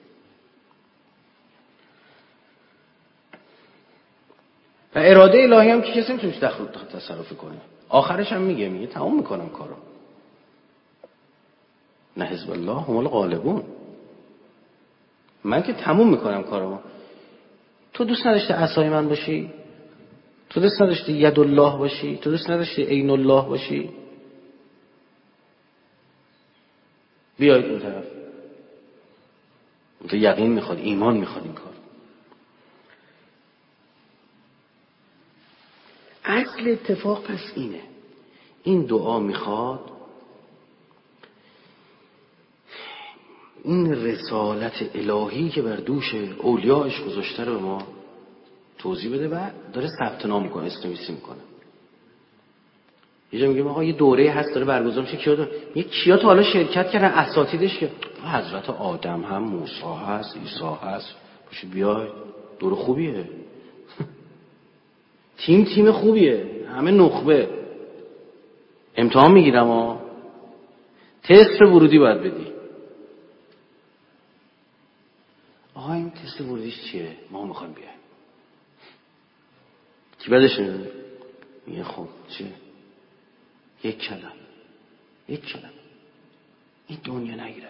و اراده الهی هم که کسی نمیتونش دخل تصرف کنه. آخرش هم میگه میگه تمام میکنم کارو. نه حزب الله هم الغالبون. من که تموم میکنم کارو. تو دوست نداشتی عصای من باشی؟ تو دوست نداشتی ید الله باشی؟ تو دوست نداشتی عین الله باشی؟ بیایید این طرف. تو یقین میخواد، ایمان میخواد این کار. اصل اتفاق پس اینه. این دعا میخواد این رسالت الهی که بر دوش اولیاءش گذاشته رو به ما توضیح بده و داره ثبت نام میکنه، استنویسی میکنه. یه جا میگه آقا یه دوره هست داره برگزار میشه، کیا داره؟ یه کیا تا حالا شرکت کردن اساتیدش که حضرت آدم هم، موسی هست، عیسی هست، باشه بیای دوره خوبیه. تیم تیم خوبیه، همه نخبه. امتحان میگیرم ها، تست ورودی باید بدی. آقا این تست ورودیش چیه؟ ما میخوایم بیایم. کی بدش نمیده؟ میگه خب چیه؟ یک کلم یک کلم این دنیا نگیردت.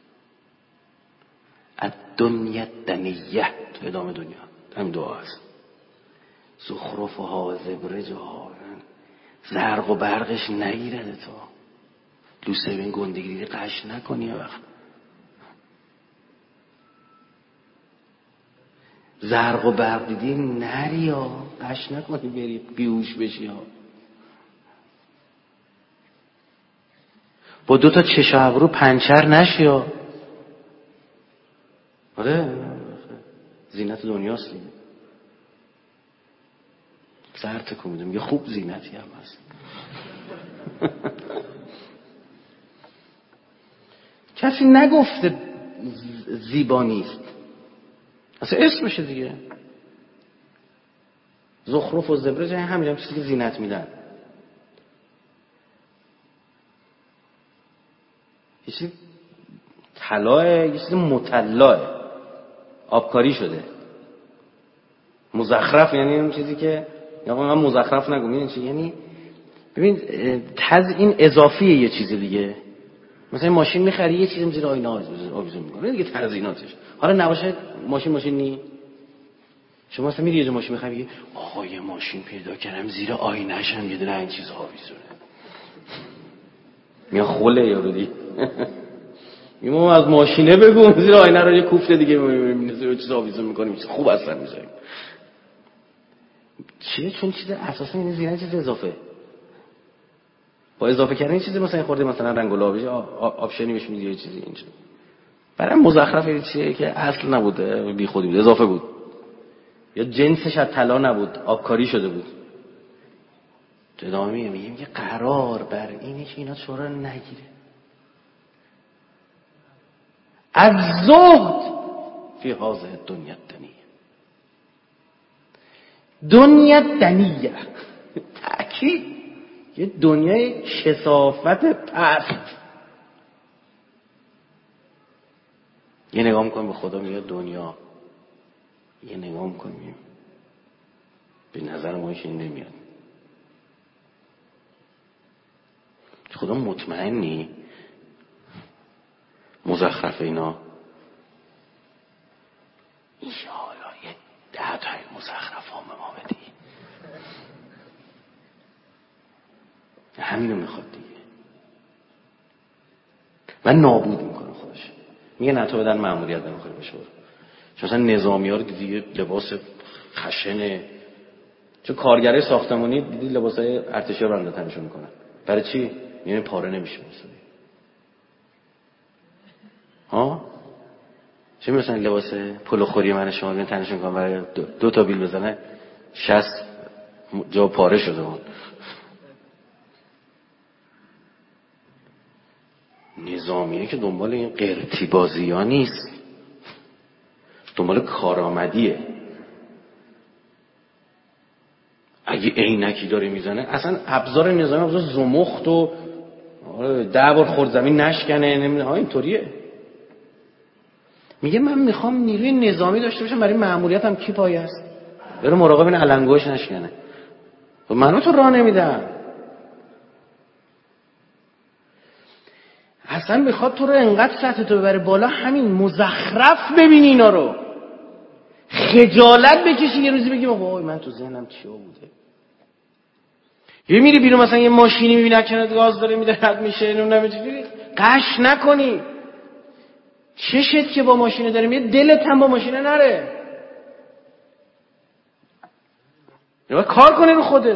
الدنیا دنیه، تو ادامه دنیا همین دعا هست. زخرفها زبرجها، زرق و برقش نگیرده تو. لوسه بین گندگیری قش نکنی یه وقت. زرق و برق دیدی نری ها، قش نکنی بری بیهوش بشی ها. با دو تا چش ابرو پنچر نشی ها. آره زینت دنیاست دیگه. سر تکون میدم، یه خوب زینتی هم هست. کسی نگفته زیبا نیست، اصلا اسمشه دیگه. زخرف و زبرج همین هم چیزی که زینت میدن. یه چیزی طلاه، یه چیزی مطلعه، آبکاری شده. مزخرف یعنی اون چیزی که یا من مزخرف نگم، این چی یعنی ببین تزیین اضافیه یه چیزی دیگه. مثلا ماشین می‌خری یه چیزی زیر آینه آویزون می‌کنه دیگه، تزییناتش. حالا نباشه ماشین ماشین نی. شما مثلا میری یه ماشین می‌خری میگی آقا یه ماشین پیدا کردم زیر آینه‌ش هم یه دونه این چیز آویزونه. میاد خوله یارو دی. میمون از ماشینه بگو زیر آینه رو یه کوفته دیگه می‌بینیم زیر چیز آویزون می‌کنیم خوب اصلا می‌ذاریم. چیه؟ چون چیز اساسا این زیرا چیز اضافه. با اضافه کردن چیزی مثلا خورده مثلا رنگ گلابی آپشنی بهش میدی یه چیزی اینجا. برای مزخرف یه چیزی که اصل نبوده، بی خودی بود، اضافه بود. یا جنسش از طلا نبود، آبکاری شده بود. ادامه میگیم که قرار بر اینه که اینا چرا نگیره. از زهد فی هذه دنیا دنیه. دنیا دنیه تأکید یه دنیای کثافت پست. یه نگاه میکنیم به خدا میگه دنیا، یه نگاه میکنیم به نظر ما این نمیاد. خدا مطمئنی مزخرف اینا ایشالا یه ده تای مزخرف هم به ما بدی. همینو میخواد دیگه و نابود میکنه خودش. میگه نه تو بدن مأموریت نمیخوای بشه. چون مثلا نظامی ها رو دیدی لباس خشنه، چون کارگره ساختمانی دیدی لباسای ارتشی رو رنده تنشون میکنن. برای چی؟ یعنی پاره نمیشه مثلا. ها چه مثلا لباس پلوخوری من شما بیان تنشون کنن برای دو, دو تا بیل بزنه شصت جا پاره شده اون. نظامیه که دنبال این قرتی بازی ها نیست، دنبال کارآمدیه. اگه عینکی داره میزنه اصلا ابزار نظامی ابزار زمخت و ده بار خورد زمین نشکنه نمیدونه ها اینطوریه. میگه من میخوام نیروی نظامی داشته باشم برای مأموریتم کی پایه است بره مراقب این علنگوش نشکنه. و منو تو راه نمیدم. اصلا میخواد تو رو انقدر سطح تو ببره بالا همین مزخرف ببینی اینا رو، خجالت بکشی یه روزی بگی وای من تو ذهنم چیا بوده. یه میری بیرون مثلا یه ماشینی میبینی کنار گاز داره میده رد میشه نمیدونی قش نکنی. چشت که با ماشینه داره میره دلت هم با ماشینه نره. یا کار کنی رو خودت.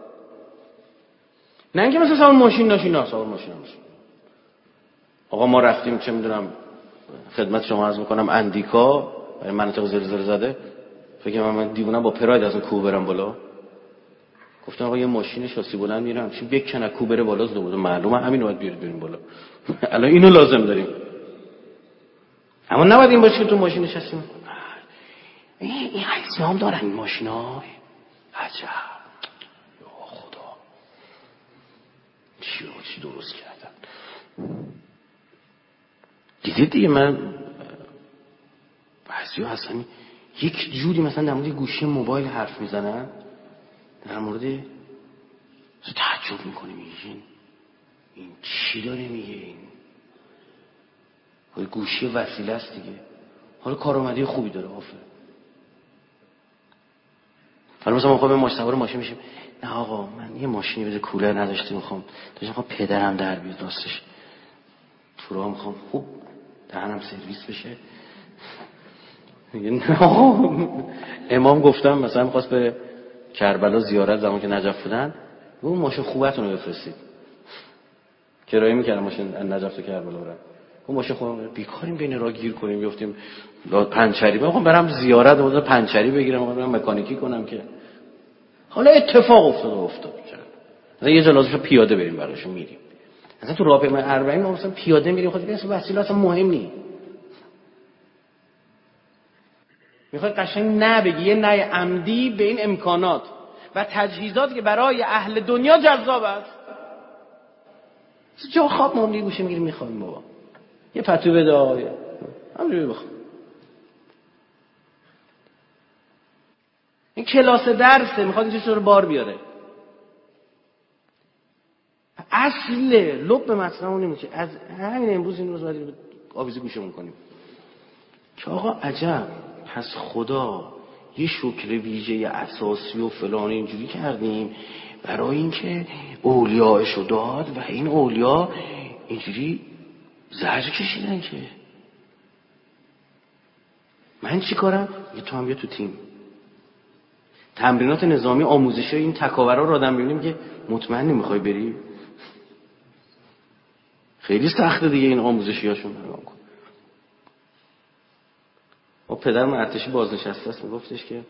نه اینکه مثلا سوار ماشین ناشی نه سوار ماشین ناشی. آقا ما رفتیم چه میدونم خدمت شما عرض میکنم اندیکا برای مناطق زلزله زده. فکر کنم من دیوونم با پراید از اون کوه برم بالا. گفتم آقا یه ماشین شاسی بلند میرم چی بکنه کوه بره بالا زده بود. معلومه همین رو باید بیارید بریم بالا. الان اینو لازم داریم. اما نباید این باشه که تو ماشین نشستیم. این این حیثیام دارن این ماشینا. عجب. یا خدا. چی چی درست کردن. دیدید دیگه من بعضیا اصلا یک جوری مثلا در مورد گوشی موبایل حرف میزنن در مورد تعجب میکنی میگین این چی داره میگه این های گوشی وسیله است دیگه. حالا کارآمدی خوبی داره آفر. حالا مثلا ما خواهیم ماشین سوار ماشین میشیم نه آقا من یه ماشینی بده کولر نداشته میخوام داشتم میخوام پدرم در بیاد راستش تو راه میخوام خوب دهنم سرویس بشه. نه امام گفتم مثلا میخواست به کربلا زیارت زمان که نجف بودن اون ماشین خوبتون رو بفرستید. کرایه میکردم ماشین نجف تا کربلا برم. اون ماشین خوبم بیکاریم بین راه گیر کنیم بیفتیم پنچری میخوام برم زیارت اون پنچری بگیرم برم مکانیکی کنم که حالا اتفاق افتاد و افتاد مثلا یه جلازشو پیاده بریم براشون میریم. مثلا تو راهپیمای اربعین ما مثلا پیاده میریم خودی اصلا وسیله اصلا مهم نیست. میخوای قشنگ نه بگی، یه نه عمدی به این امکانات و تجهیزات که برای اهل دنیا جذاب است. جا خواب مملی گوشه میگیری میخوایم بابا یه فتوی بده آقای همجوری بخوام. این کلاس درسه، میخواد این چیز رو بار بیاره. اصل لب مطلبمون اینه که از همین امروز این روز باید آویزی گوشمون کنیم که آقا عجب پس خدا یه شکر ویژه اساسی و فلان اینجوری کردیم برای اینکه اولیاءشو داد و این اولیاء اینجوری زهر کشیدن که من چی کارم؟ یه تو هم بیا تو تیم. تمرینات نظامی آموزشی این تکاورا رو آدم ببینیم که مطمئن نمیخوای بری. خیلی سخته دیگه این آموزشی هاشون نگاه کن. و پدرم ارتشی بازنشسته است میگفتش که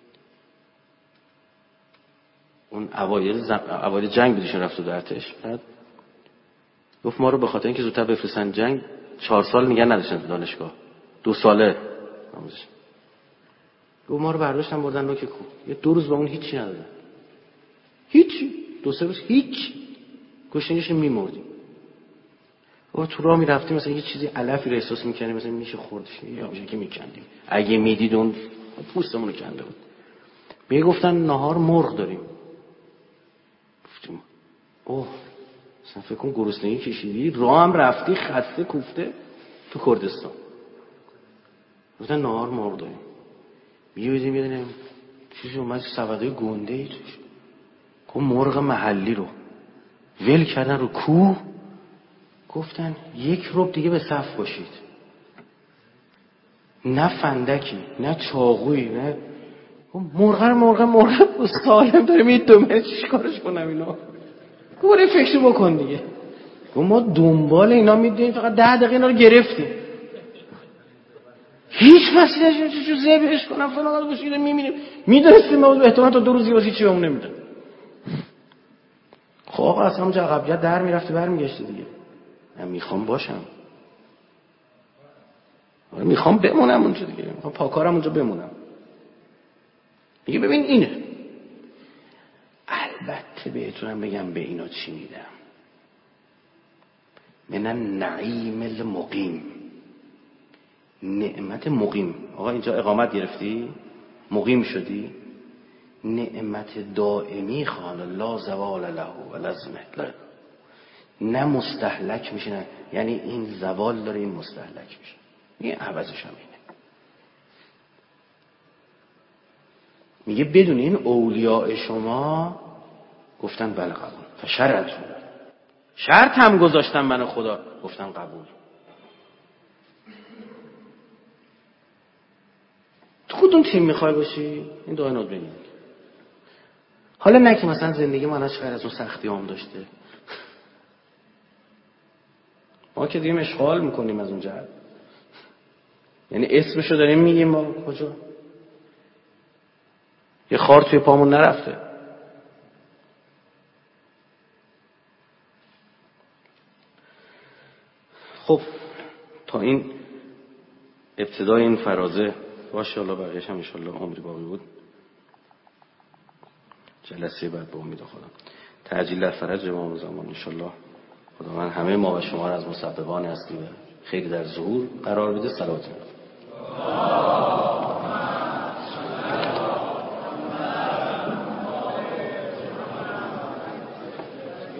اون اوایل زم... اوایل جنگ بودیشون رفت تو ارتش، بعد گفت ما رو به خاطر اینکه زودتر بفرستن جنگ چهار سال نگه نداشتن تو دانشگاه، دو ساله آموزش. گفت ما رو برداشتن بردن نوک کوه، یه دو روز با اون هیچی ندادن، هیچی، دو سه روز هیچ، گشنگیش میمردیم. و تو راه میرفتیم مثلا یه چیزی علفی رو احساس میکنیم مثلا میشه خوردش، یا میشه که میکندیم، اگه میدید اون پوستمون رو کنده بود. میگفتن نهار مرغ داریم، گفتیم اوه مثلا فکر کن گرسنگی کشیدی راه هم رفتی خسته کوفته تو کردستان. گفتن نهار مرغ داریم. میگیم میدونیم چیزی اومد سبدای گنده ای توش، که مرغ محلی رو ول کردن رو کوه، گفتن یک ربع دیگه به صف باشید. نه فندکی نه چاقویی نه مرغ مرغ مرغ سالم داریم این دومه چیکارش کنم اینا. گوره فکر بکن دیگه. ما دنبال اینا میدونیم فقط ده دقیقه اینا رو گرفتیم، هیچ مسئله نشه چو ذبحش کنم فلان باشید میمیریم. میدونستیم ما احتمال تا دو روز دیگه چی بهمون نمیدن. خب آقا اصلا اونجا عقبیت در میرفتی برمیگشتی دیگه. من میخوام باشم، من میخوام بمونم اونجا دیگه، میخوام پاکارم اونجا بمونم. میگه ببین اینه، البته بهتونم بگم به اینا چی میدم. من النعیم المقیم، نعمت مقیم. آقا اینجا اقامت گرفتی مقیم شدی، نعمت دائمی خان لا زوال له و لازمه، نه مستهلک میشه، نه یعنی این زوال داره این مستهلک میشه، این عوضش هم اینه. میگه بدون این اولیاء شما گفتن بله قبول، فشرط شرط هم گذاشتن من خدا گفتن قبول. تو خودتون تیم میخوای باشی این دو نوع ببینید. حالا نه که مثلا زندگی من از خیر از اون سختی هم داشته، ما که دیگه اشغال میکنیم از اون جهت، یعنی اسمشو داریم میگیم ما کجا یه خار توی پامون نرفته. خب تا این ابتدای این فرازه باشه، الله بقیه‌اش هم ان شاء الله عمری باقی بود. جلسه بعد به امید خدا تعجیل در فرج امام زمان ان شاء الله خدا من همه ما و شما را از مسببان هستی و خیر در ظهور قرار بده. صلوات